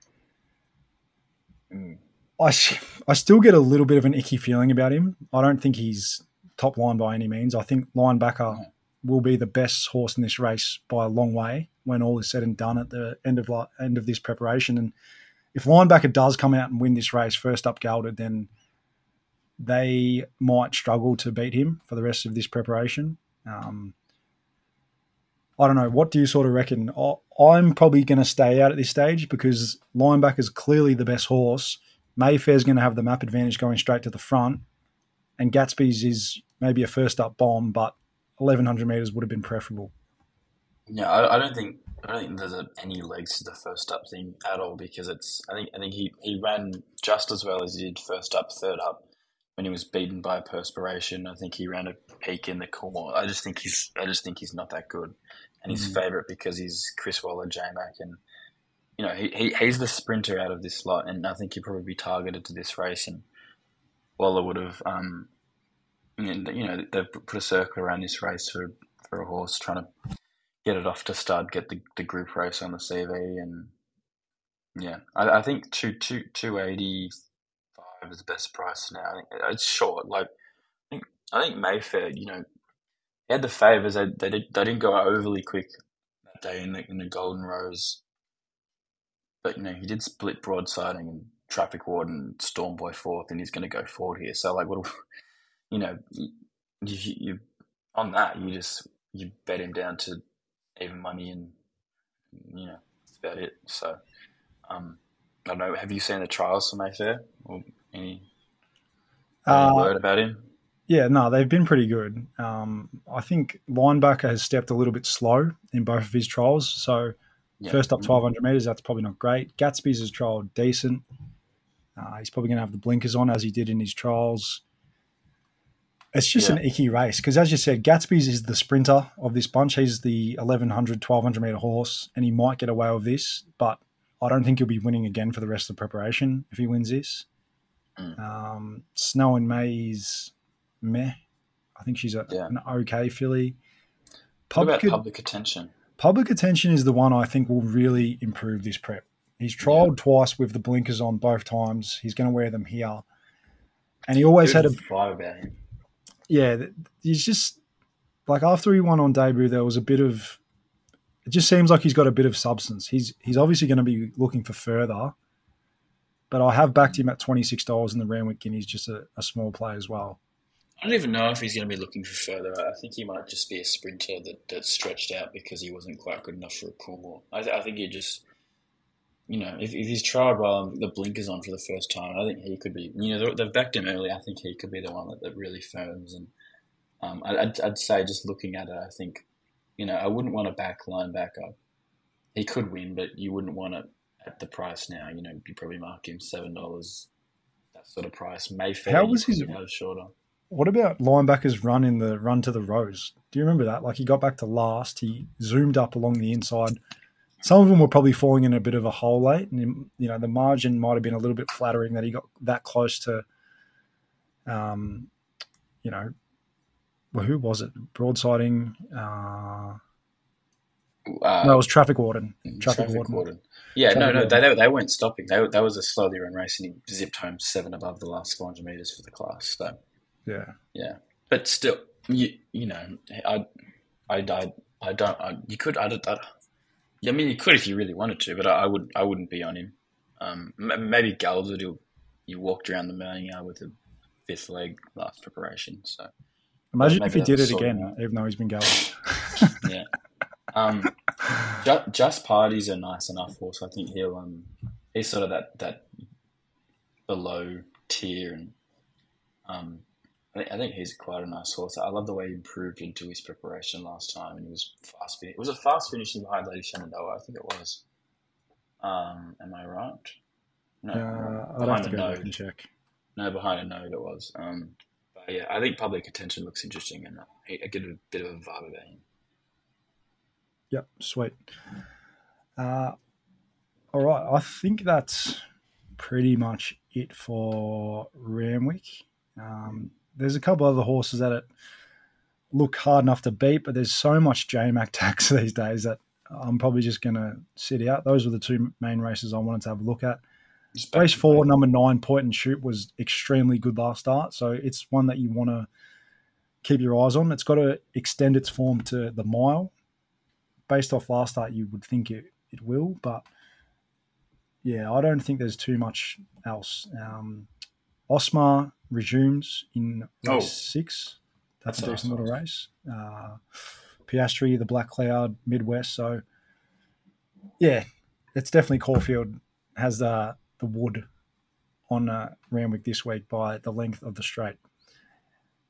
it. I still get a little bit of an icky feeling about him. I don't think he's top line by any means. I think Linebacker will be the best horse in this race by a long way when all is said and done at the end of this preparation. And if Linebacker does come out and win this race first up gelded, then they might struggle to beat him for the rest of this preparation. I don't know. What do you sort of reckon? I'm probably going to stay out at this stage because Linebacker's clearly the best horse. Mayfair's going to have the map advantage going straight to the front. And Gatsby's is maybe a first-up bomb, but 1,100 metres would have been preferable. Yeah, I don't think I don't think there's any legs to the first up thing at all because it's. I think he ran just as well as he did first up, third up when he was beaten by Perspiration. I think he ran a peak in the Coolmore. I just think he's not that good, and he's favourite because he's Chris Waller, J-Mac, and he's the sprinter out of this lot, and I think he'd probably be targeted to this race, and Waller would have. They've put a circle around this race for a horse trying to get it off to stud, get the group race on the CV, and I think 285 is the best price now. I think it's short. Like I think Mayfair, he had the favours. They didn't go overly quick that day in the Golden Rose, but he did split broadsiding and Traffic Warden, Stormboy fourth, and he's going to go forward here. So like, what you on that you bet him down to even money, and that's about it. So I don't know. Have you seen the trials for Mayfair or any word about him? Yeah, no, they've been pretty good. I think Linebacker has stepped a little bit slow in both of his trials. So first up 1,200 metres, that's probably not great. Gatsby's has trialled decent. He's probably going to have the blinkers on as he did in his trials. It's just an icky race because, as you said, Gatsby's is the sprinter of this bunch. He's the 1,100, 1,200 metre horse, and he might get away with this, but I don't think he'll be winning again for the rest of the preparation if he wins this. Snow and May's meh. I think she's an okay filly. What about Public Attention? Public Attention is the one I think will really improve this prep. He's trialled twice with the blinkers on both times. He's going to wear them here. And he always had a vibe about him. Yeah, he's just like after he won on debut, there was a bit of. It just seems like he's got a bit of substance. He's obviously going to be looking for further, but I have backed him at $26 in the Randwick Guineas, just a small play as well. I don't even know if he's going to be looking for further. I think he might just be a sprinter that stretched out because he wasn't quite good enough for a Coolmore. I think he just, if he's tried well and the blinkers on for the first time, I think he could be. They've backed him early. I think he could be the one that really firms. And I'd say just looking at it, I think, I wouldn't want to back Linebacker. He could win, but you wouldn't want it at the price now. You probably mark him $7, that sort of price. Mayfair, how was his shorter? What about Linebacker's run in the run to the Rose? Do you remember that? Like he got back to last. He zoomed up along the inside. Some of them were probably falling in a bit of a hole late, and the margin might have been a little bit flattering that he got that close to, well, who was it? Broadsiding. No, it was Traffic Warden. Traffic Warden. Yeah, they weren't stopping. That was a slowly run race, and he zipped home 7 above the last 400 metres for the class. So yeah. But still, you could if you really wanted to, but I wouldn't be on him. Maybe Gulls would. You walked around the Melling Yard with a 5th leg last preparation. So imagine if he did it again, even though he's been going. Yeah. Just Party's a nice enough horse. I think he's sort of that below tier, and I think he's quite a nice horse. I love the way he improved into his preparation last time, and he was fast. It was a fast finishing behind Lady Shenandoah, I think it was. Am I right? No, I'll have to go back and check. No, behind a node it was. But yeah, I think Public Attention looks interesting, and I get a bit of a vibe about him. Yep, sweet. All right, I think that's pretty much it for Randwick. There's a couple other horses that look hard enough to beat, but there's so much J-Mac tax these days that I'm probably just going to sit out. Those were the 2 main races I wanted to have a look at. Race 4, number 9, Point and Shoot, was extremely good last start, so it's one that you want to keep your eyes on. It's got to extend its form to the mile. Based off last start, you would think it will, but yeah, I don't think there's too much else. Osmar resumes in race 6. That's a decent little race. Piastri, the Black Cloud, Midwest. So yeah, it's definitely Caulfield has the wood on Randwick this week by the length of the straight.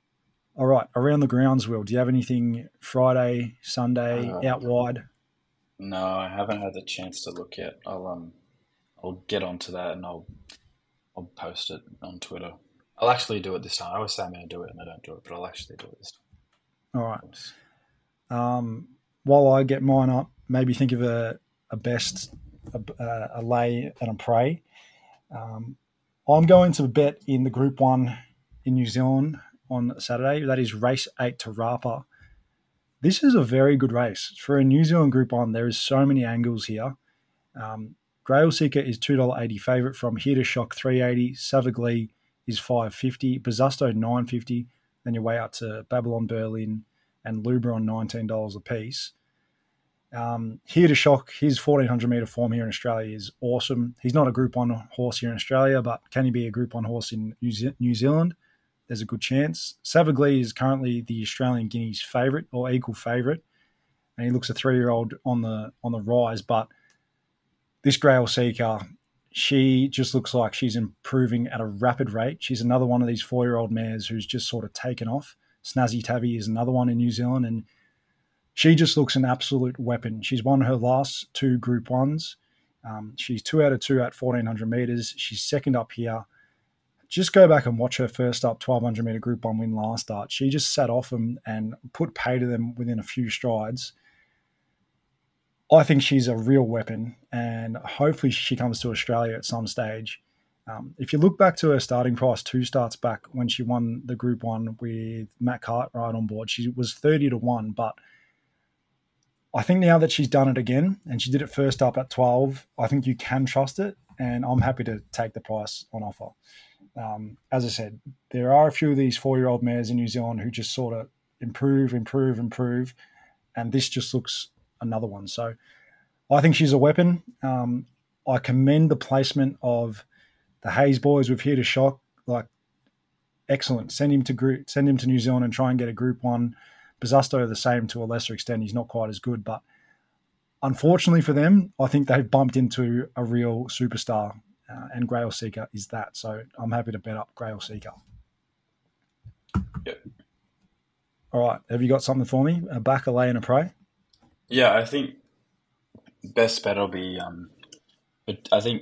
All right, around the grounds, Will, do you have anything Friday, Sunday, out wide? No, I haven't had the chance to look yet. I'll get onto that and I'll post it on Twitter. I'll actually do it this time. I always say I'm going to do it and I don't do it, but I'll actually do it this time. All right. While I get mine up, maybe think of a best, a lay and a pray. I'm going to bet in the Group 1 in New Zealand on Saturday. That is race 8 to Rapa. This is a very good race. For a New Zealand Group 1, there is so many angles here. Grail Seeker is $2.80 favourite from Here to Shock $3.80. Savaglee is $5.50. Bazusto $9.50. Then your way out to Babylon Berlin and Lubron $19 a piece. Here to Shock, his 1400 metre form here in Australia is awesome. He's not a Group 1 horse here in Australia, but can he be a Group 1 horse in New Zealand? There's a good chance. Savaglee is currently the Australian Guineas favourite or equal favourite, and he looks a 3-year-old on the rise. But this Grail Seeker, she just looks like she's improving at a rapid rate. She's another one of these 4-year-old mares who's just sort of taken off. Snazzy Tabby is another one in New Zealand, and she just looks an absolute weapon. She's won her last 2 Group 1s. She's 2 out of 2 at 1,400 metres. She's second up here. Just go back and watch her first up 1,200 metre Group 1 win last start. She just sat off them and put pay to them within a few strides. I think she's a real weapon, and hopefully she comes to Australia at some stage. If you look back to her starting price 2 starts back when she won the Group 1 with Matt Cartwright on board, she was 30-1, but I think now that she's done it again, and she did it first up at 12, I think you can trust it, and I'm happy to take the price on offer. As I said, there are a few of these 4-year-old mares in New Zealand who just sort of improve, and this just looks another one. So I think she's a weapon. I commend the placement of the Hayes boys with Here to Shock. Like, excellent. Send him to New Zealand and try and get a Group 1. Bazusto the same to a lesser extent. He's not quite as good, but unfortunately for them, I think they've bumped into a real superstar. And Grail Seeker is that. So I'm happy to bet up Grail Seeker. Yep. All right. Have you got something for me? A back, a lay, and a pray? Yeah, I think best bet will be. I think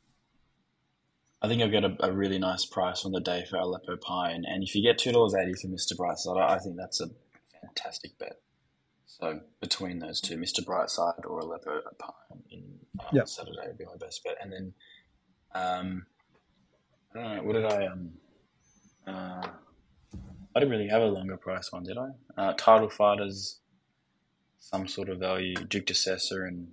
I'll get a really nice price on the day for Aleppo Pine, and if you get $2.80 for Mr. Brightside, I think that's a fantastic bet. So between those two, Mr. Brightside or Aleppo Pine in Saturday would be my best bet, and then. I don't know. What did I didn't really have a longer price one, did I? Title Fighters, some sort of value. Duke Decessor and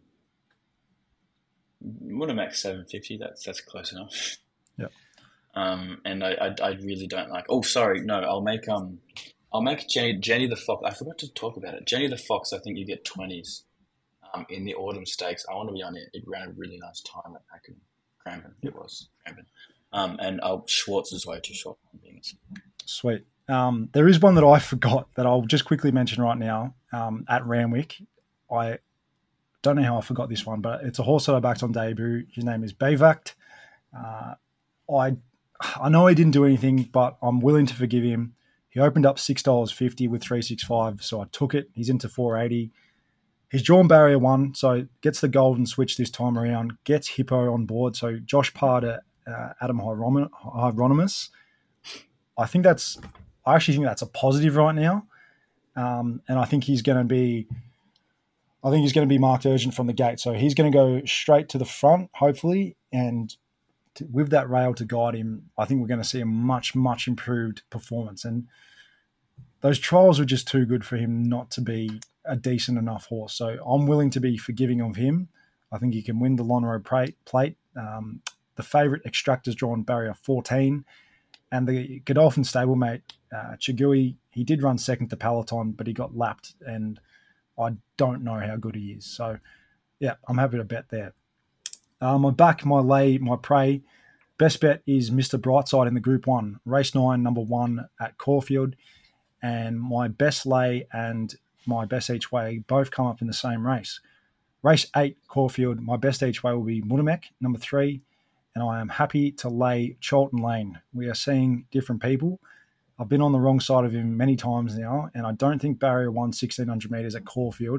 Moonamax $7.50. That's close enough. Yeah. And I really don't like. Oh, sorry. No, I'll make Jenny the Fox. I forgot to talk about it. Jenny the Fox. I think you get 20s. In the Autumn Stakes. I want to be on it. It ran a really nice time at Pakenham. Crampton. It was Crampton. And Schwartz is way too short. Sweet. There is one that I forgot that I'll just quickly mention right now at Randwick. I don't know how I forgot this one, but it's a horse that I backed on debut. His name is Bayvakt. I know he didn't do anything, but I'm willing to forgive him. He opened up $6.50 with 365, so I took it. He's into 480. He's drawn barrier 1, so gets the golden switch this time around, gets Hippo on board. So Josh Parr to Adam Hieronymus. I actually think that's a positive right now. And I think he's going to be marked urgent from the gate. So he's going to go straight to the front, hopefully. And with that rail to guide him, I think we're going to see a much, much improved performance. And those trials were just too good for him not to be a decent enough horse. So I'm willing to be forgiving of him. I think he can win the Lonhro Plate. The favourite Extractor's drawn barrier 14. And the Godolphin stablemate, Chigui, he did run second to Peloton, but he got lapped, and I don't know how good he is. So, yeah, I'm happy to bet there. My back, my lay, my pray. Best bet is Mr. Brightside in the Group 1. Race 9, number 1 at Caulfield. And my best lay and my best each way both come up in the same race. Race 8, Caulfield, my best each way will be Mudamek, number 3. And I am happy to lay Charlton Lane. We are seeing different people. I've been on the wrong side of him many times now, and I don't think barrier 1, 1,600 metres at Caulfield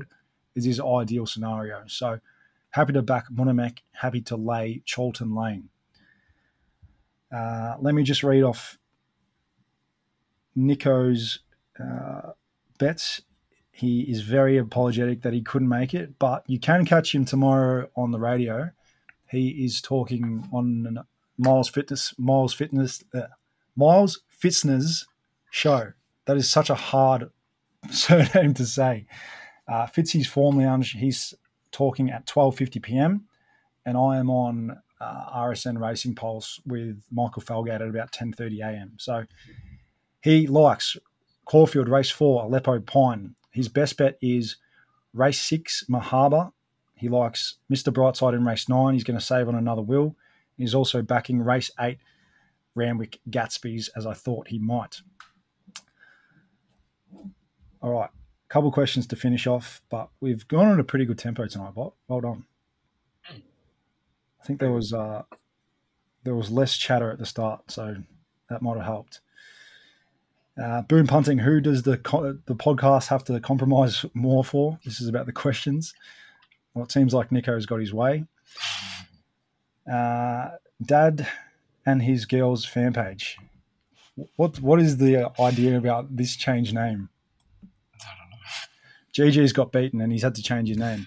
is his ideal scenario. So happy to back Munamek, happy to lay Cholton Lane. Let me just read off Nico's bets. He is very apologetic that he couldn't make it, but you can catch him tomorrow on the radio. He is talking on Miles Fitness show. That is such a hard surname to say. Fitzy's Form Lounge. He's talking at 12:50 p.m. and I am on RSN Racing Pulse with Michael Felgate at about 10:30 a.m. So he likes Caulfield Race 4, Aleppo Pine. His best bet is Race 6, Mahaba. He likes Mr. Brightside in Race 9. He's going to save on another wheel. He's also backing Race 8, Randwick Gatsby's, as I thought he might. All right, a couple of questions to finish off, but we've gone on a pretty good tempo tonight, Bob. Well done. I think there was less chatter at the start, so that might have helped. Boom Punting, who does the podcast have to compromise more for? This is about the questions. Well, it seems like Nico's got his way. Dad and his girls fan page. What is the idea about this change name? I don't know. GG's got beaten and he's had to change his name.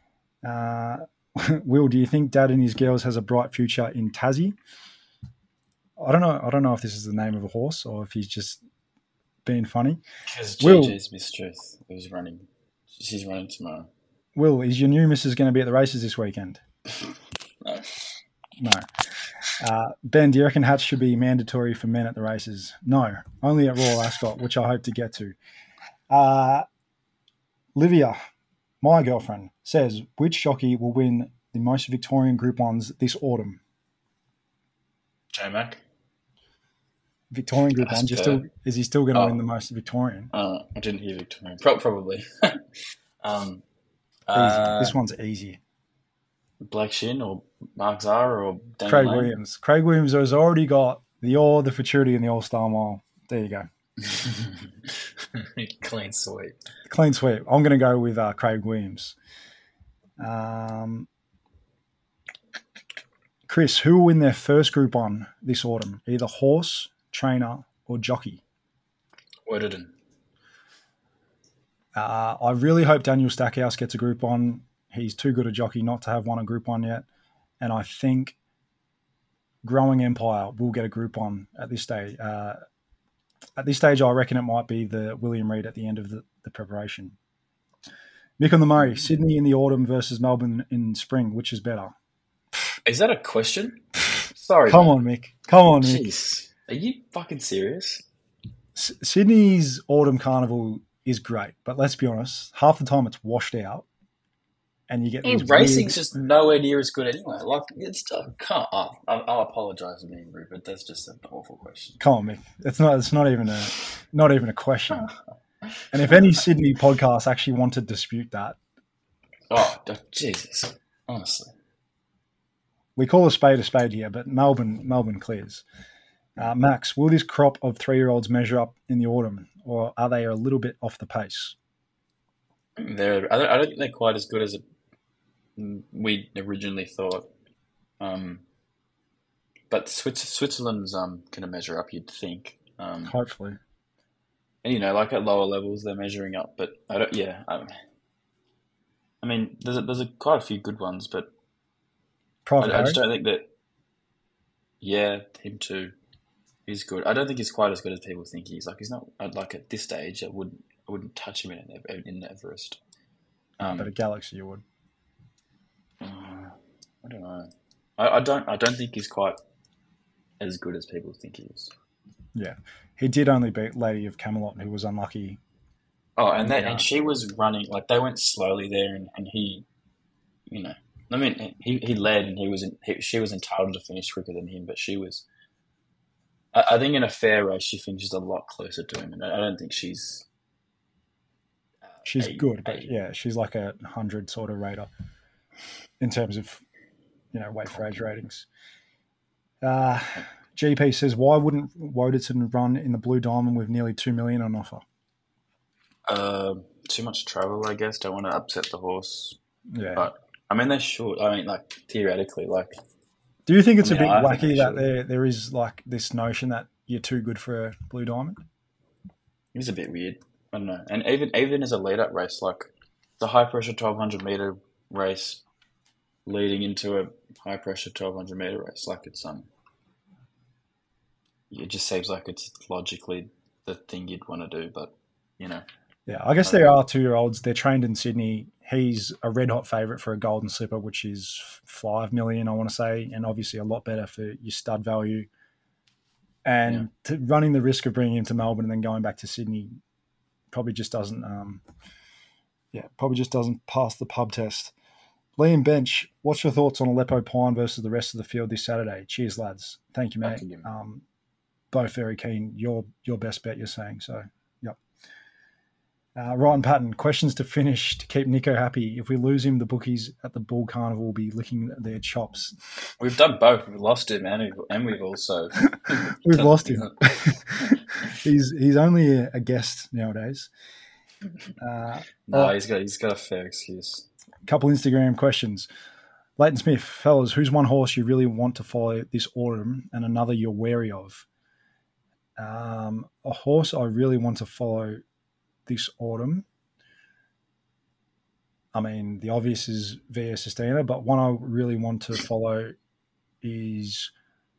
Will, do you think Dad and his girls has a bright future in Tassie? I don't know if this is the name of a horse or if he's just being funny. Because Will, GG's mistruth was running. She's running tomorrow. Will, is your new missus going to be at the races this weekend? No. No. Ben, do you reckon hats should be mandatory for men at the races? No, only at Royal Ascot, which I hope to get to. Livia, my girlfriend, says, which jockey will win the most Victorian Group 1s this autumn? J-Mac? Victorian Group 1s, is he still going to win the most Victorian? I didn't hear Victorian. Probably. This one's easy. Black Shin or Mark Zara or Daniel Craig Lane? Williams. Craig Williams has already got the Futurity and the All-Star Mile. There you go. Clean sweep. Clean sweep. I'm going to go with Craig Williams. Chris, who will win their first Group 1 this autumn? Either horse, trainer, or jockey? Wetherden. I really hope Daniel Stackhouse gets a Group 1. He's too good a jockey not to have won a Group 1 yet. And I think Growing Empire will get a Group 1 at this stage. At this stage, I reckon it might be the William Reid at the end of the preparation. Mick on the Murray, Sydney in the autumn versus Melbourne in spring. Which is better? Is that a question? Sorry. Come man. on, Mick. Come on, Mick. Jeez. Are you fucking serious? Sydney's autumn carnival is great, but let's be honest, half the time it's washed out. And you get these racing's just nowhere near as good anyway. Like it's I'll apologise for being rude, but that's just an awful question. Come on, Mick. It's not even a question. And if any Sydney podcast actually want to dispute that, oh Jesus, honestly, we call a spade here, but Melbourne clears. Max, will this crop of 3-year-olds measure up in the autumn, or are they a little bit off the pace? I don't think they're quite as good as we originally thought. But Switzerland's going to measure up, you'd think. Hopefully. And like at lower levels, they're measuring up. But I don't. Yeah. I mean, there's quite a few good ones, but I just don't think that. Yeah, him too. He's good. I don't think he's quite as good as people think he is. Like he's not. Like at this stage, I wouldn't touch him in Everest. But a Galaxy, you would. I don't know. I don't think he's quite as good as people think he is. Yeah, he did only beat Lady of Camelot, who was unlucky. Oh, and she was running like they went slowly there, and he, I mean, he led, and she was entitled to finish quicker than him, but she was. I think in a fair race, she finishes a lot closer to him, and I don't think she's. She's good, but yeah, she's like a 100 sort of rater in terms of, weight for age ratings. GP says, why wouldn't Woderton run in the Blue Diamond with nearly $2 million on offer? too much trouble, I guess. Don't want to upset the horse. Yeah. But, I mean, they should. I mean, like, theoretically, like... Do you think it's a bit I think wacky they that should. there is like this notion that you're too good for a Blue Diamond? It's a bit weird. I don't know. And even as a lead-up race, like, the high-pressure 1,200-metre race leading into a high-pressure 1,200-metre race, like, it's... It just seems like it's logically the thing you'd want to do, but, you know... Yeah, I guess there are 2-year-olds. They're trained in Sydney. He's a red-hot favourite for a Golden Slipper, which is $5 million, I want to say, and obviously a lot better for your stud value. And running the risk of bringing him to Melbourne and then going back to Sydney probably just doesn't pass the pub test. Liam Bench, what's your thoughts on Aleppo Pine versus the rest of the field this Saturday? Cheers, lads. Thank you, mate. Both very keen. Your best bet, you're saying. So, yep. Ryan Patton, questions to finish to keep Nico happy. If we lose him, the bookies at the Bull Carnival will be licking their chops. We've done both. We've lost him and we've also... We've lost him. He's only a guest nowadays. He's got a fair excuse. Couple Instagram questions. Leighton Smith, fellas, who's one horse you really want to follow this autumn and another you're wary of? A horse I really want to follow this autumn. I mean, the obvious is Via Sistina, but one I really want to follow is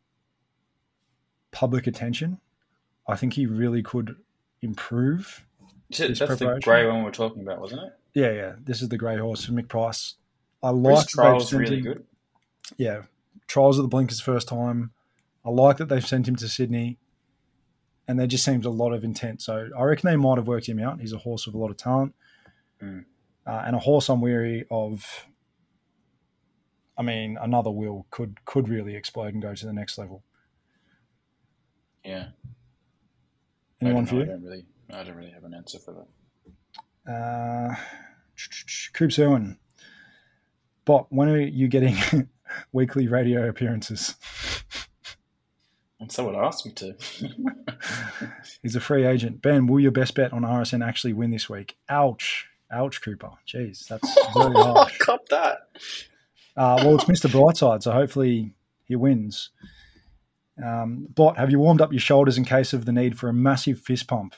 Public Attention. I think he really could improve. That's the grey one we're talking about, wasn't it? Yeah. This is the grey horse for Mick Price. I His like trial's really good. Yeah. Trials at the Blinkers first time. I like that they've sent him to Sydney. And there just seems a lot of intent. So I reckon they might have worked him out. He's a horse with a lot of talent. And a horse I'm weary of. I mean, another Will could really explode and go to the next level. Yeah. Anyone for you? I don't really have an answer for that. Coops Irwin. Bot, when are you getting weekly radio appearances? And someone asked me to. He's a free agent. Ben, will your best bet on RSN actually win this week? Ouch, Cooper. Jeez, that's very harsh. Cop that. Well, it's Mr. Brightside, so hopefully he wins. Bot, have you warmed up your shoulders in case of the need for a massive fist pump?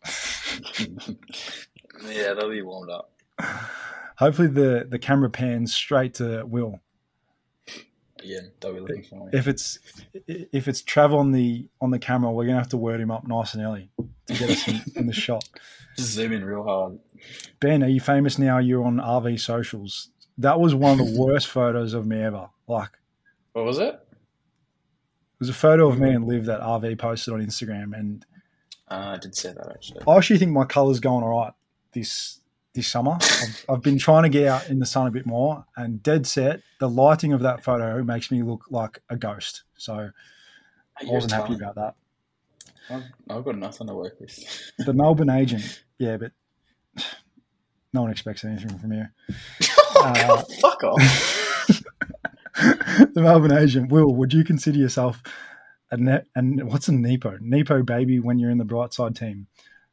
Yeah, they'll be warmed up. Hopefully the camera pans straight to Will. Yeah, they'll be looking for me. If it's Trav on the camera, we're gonna have to word him up nice and early to get us in the shot. Just zoom in real hard. Ben, are you famous now? You're on RV socials. That was one of the worst photos of me ever. Like, What was it? it was a photo of me and Liv that RV posted on Instagram, and I did say that actually. I actually think my colour's going all right this summer. I've been trying to get out in the sun a bit more, and dead set, the lighting of that photo makes me look like a ghost. So I wasn't happy about that. I've got nothing to work with. The Melbourne agent, yeah, but no one expects anything from you. Fuck off. The Melbourne agent, Will, would you consider yourself what's a Nepo baby when you're in the Brightside team?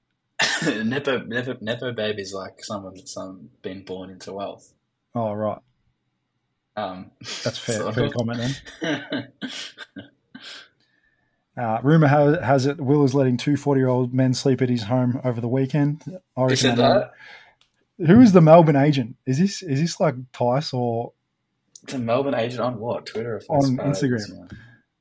Nepo baby's like someone that's been born into wealth. Oh, right. That's fair comment then. Rumour has it Will is letting 2 40-year-old men sleep at his home over the weekend. You said that? Who is the Melbourne agent? Is this like Tice or... It's a Melbourne agent on what? Twitter or on Instagram?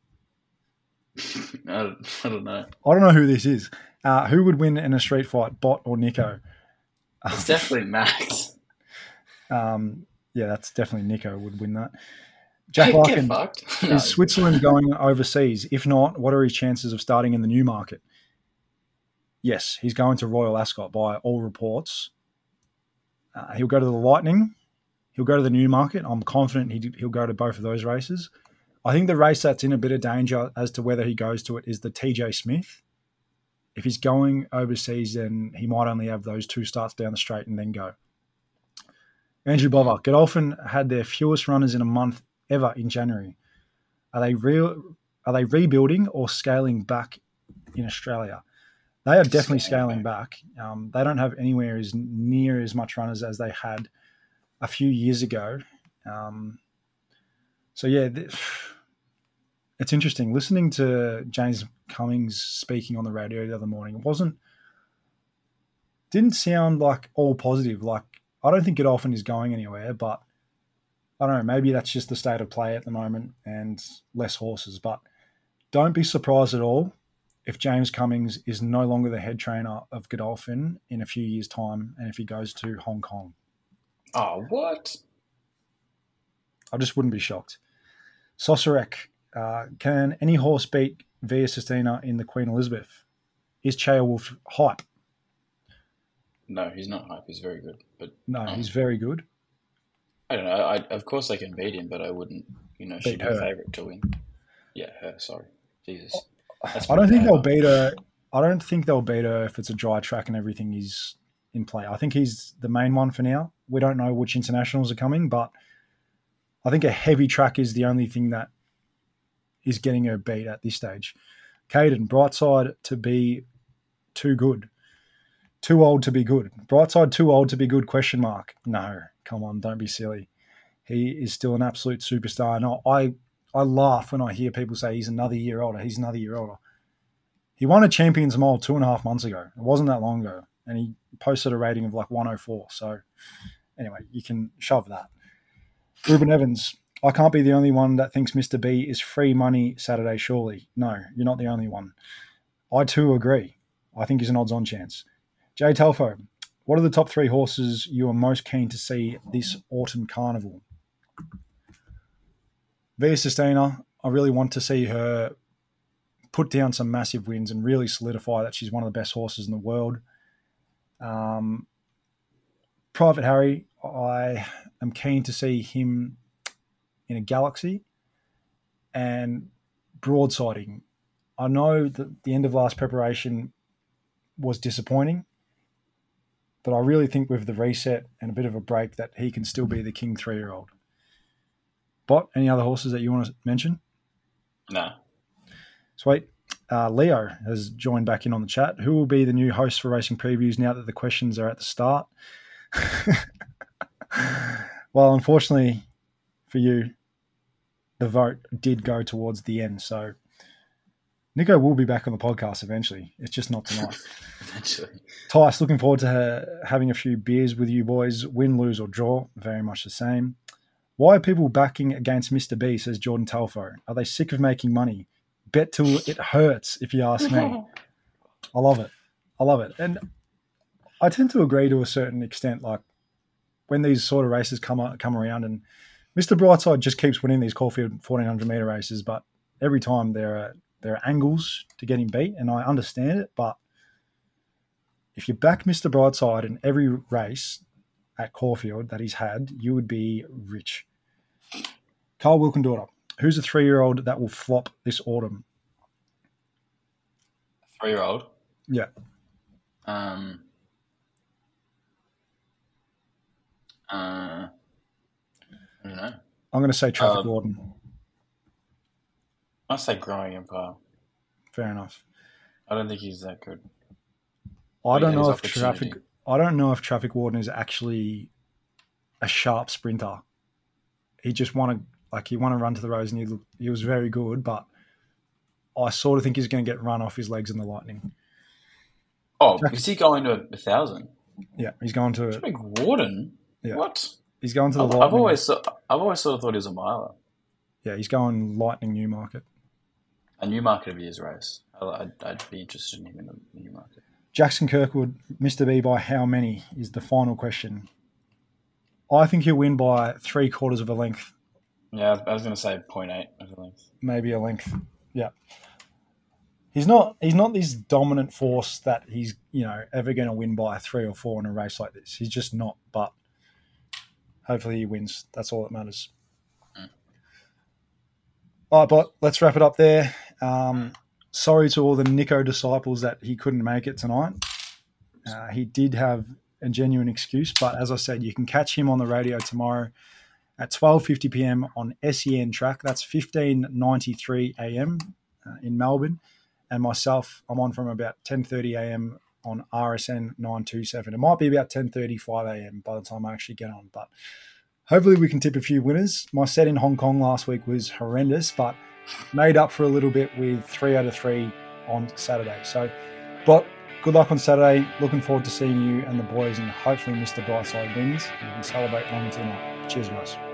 I don't know. I don't know who this is. Who would win in a street fight, Bot or Nico? It's definitely Max. Yeah, that's definitely Nico would win that. Jack Larkin, is Switzerland going overseas? If not, what are his chances of starting in the Newmarket? Yes, he's going to Royal Ascot by all reports. He'll go to the Lightning. He'll go to the Newmarket. I'm confident he'll go to both of those races. I think the race that's in a bit of danger as to whether he goes to it is the TJ Smith. If he's going overseas, then he might only have those 2 starts down the straight and then go. Andrew Bover, Godolphin had their fewest runners in a month ever in January. Are they rebuilding or scaling back in Australia? They are definitely scaling back. They don't have anywhere as near as much runners as they had a few years ago. It's interesting. Listening to James Cummings speaking on the radio the other morning, didn't sound like all positive. Like, I don't think Godolphin is going anywhere, but I don't know, maybe that's just the state of play at the moment and less horses. But don't be surprised at all if James Cummings is no longer the head trainer of Godolphin in a few years' time and if he goes to Hong Kong. Oh, what? I just wouldn't be shocked. Sosarek, can any horse beat Via Sistina in the Queen Elizabeth? Is Cheowolf hype? No, he's not hype. He's very good. But No, he's very good. I don't know. Of course I can beat him, but I wouldn't, she'd be her. favourite to win. Yeah, her, sorry. Jesus. I don't think they'll beat her. I don't think they'll beat her if it's a dry track and everything is in play. I think he's the main one for now. We don't know which internationals are coming, but I think a heavy track is the only thing that is getting her beat at this stage. Caden, Brightside to be too good. Too old to be good. Brightside too old to be good, question mark. No, come on, don't be silly. He is still an absolute superstar. No, I laugh when I hear people say he's another year older. He's another year older. He won a Champions Mole 2.5 months ago. It wasn't that long ago. And he posted a rating of like 104. So anyway, you can shove that. Ruben Evans, I can't be the only one that thinks Mr. B is free money Saturday, surely. No, you're not the only one. I too agree. I think he's an odds-on chance. Jay Telfo, what are the top 3 horses you are most keen to see this autumn carnival? Via Sistina, I really want to see her put down some massive wins and really solidify that she's one of the best horses in the world. Private Harry, I am keen to see him in a Galaxy. And Broadsiding, I know that the end of last preparation was disappointing, but I really think with the reset and a bit of a break that he can still be the king 3-year-old. Bot, any other horses that you want to mention? No. Sweet. Leo has joined back in on the chat. Who will be the new host for Racing Previews now that the questions are at the start? Well, unfortunately for you, the vote did go towards the end. So Nico will be back on the podcast eventually. It's just not tonight. Eventually. Tice, looking forward to having a few beers with you boys. Win, lose, or draw. Very much the same. Why are people backing against Mr. B, says Jordan Telfo. Are they sick of making money? Bet till it hurts, if you ask me. I love it. I love it. And I tend to agree to a certain extent, like when these sort of races come around, and Mr. Brightside just keeps winning these Caulfield 1400-metre races, but every time there are angles to get him beat, and I understand it, but if you back Mr. Brightside in every race at Caulfield that he's had, you would be rich. Carl Wilkendorfer, who's a 3-year-old that will flop this autumn? 3-year-old? Yeah. I don't know. I'm going to say Traffic Warden. I say Growing Empire. Fair enough. I don't think he's that good. I don't know if opportunity. Traffic Warden is actually a sharp sprinter. He just won a run to the Rose, and he was very good, but I sort of think he's going to get run off his legs in the Lightning. Oh, is he going to 1,000? Yeah, he's going to Traffic Warden? Yeah. What? He's going to the I've Lightning. always sort of thought he was a miler. Yeah, he's going Lightning Newmarket. A Newmarket of his race. I'd be interested in him in the Newmarket. Jackson Kirkwood, Mr. B by how many is the final question. I think he'll win by 3/4 of a length. Yeah, I was going to say 0.8 of a length. Maybe a length. Yeah. He's not this dominant force that he's, ever going to win by 3 or 4 in a race like this. He's just not, but hopefully he wins. That's all that matters. All right, but let's wrap it up there. Sorry to all the Nico disciples that he couldn't make it tonight. He did have a genuine excuse, but as I said, you can catch him on the radio tomorrow at 12:50 p.m. on SEN track. That's 15:93 a.m. In Melbourne. and myself, I'm on from about 10:30 a.m. on RSN 927. It might be about 10:35 a.m. by the time I actually get on, but hopefully we can tip a few winners. My set in Hong Kong last week was horrendous, but made up for a little bit with 3 out of 3 on Saturday. So, but good luck on Saturday. Looking forward to seeing you and the boys, and hopefully Mr. Brightside wins. We can celebrate Long tonight. Cheers, guys.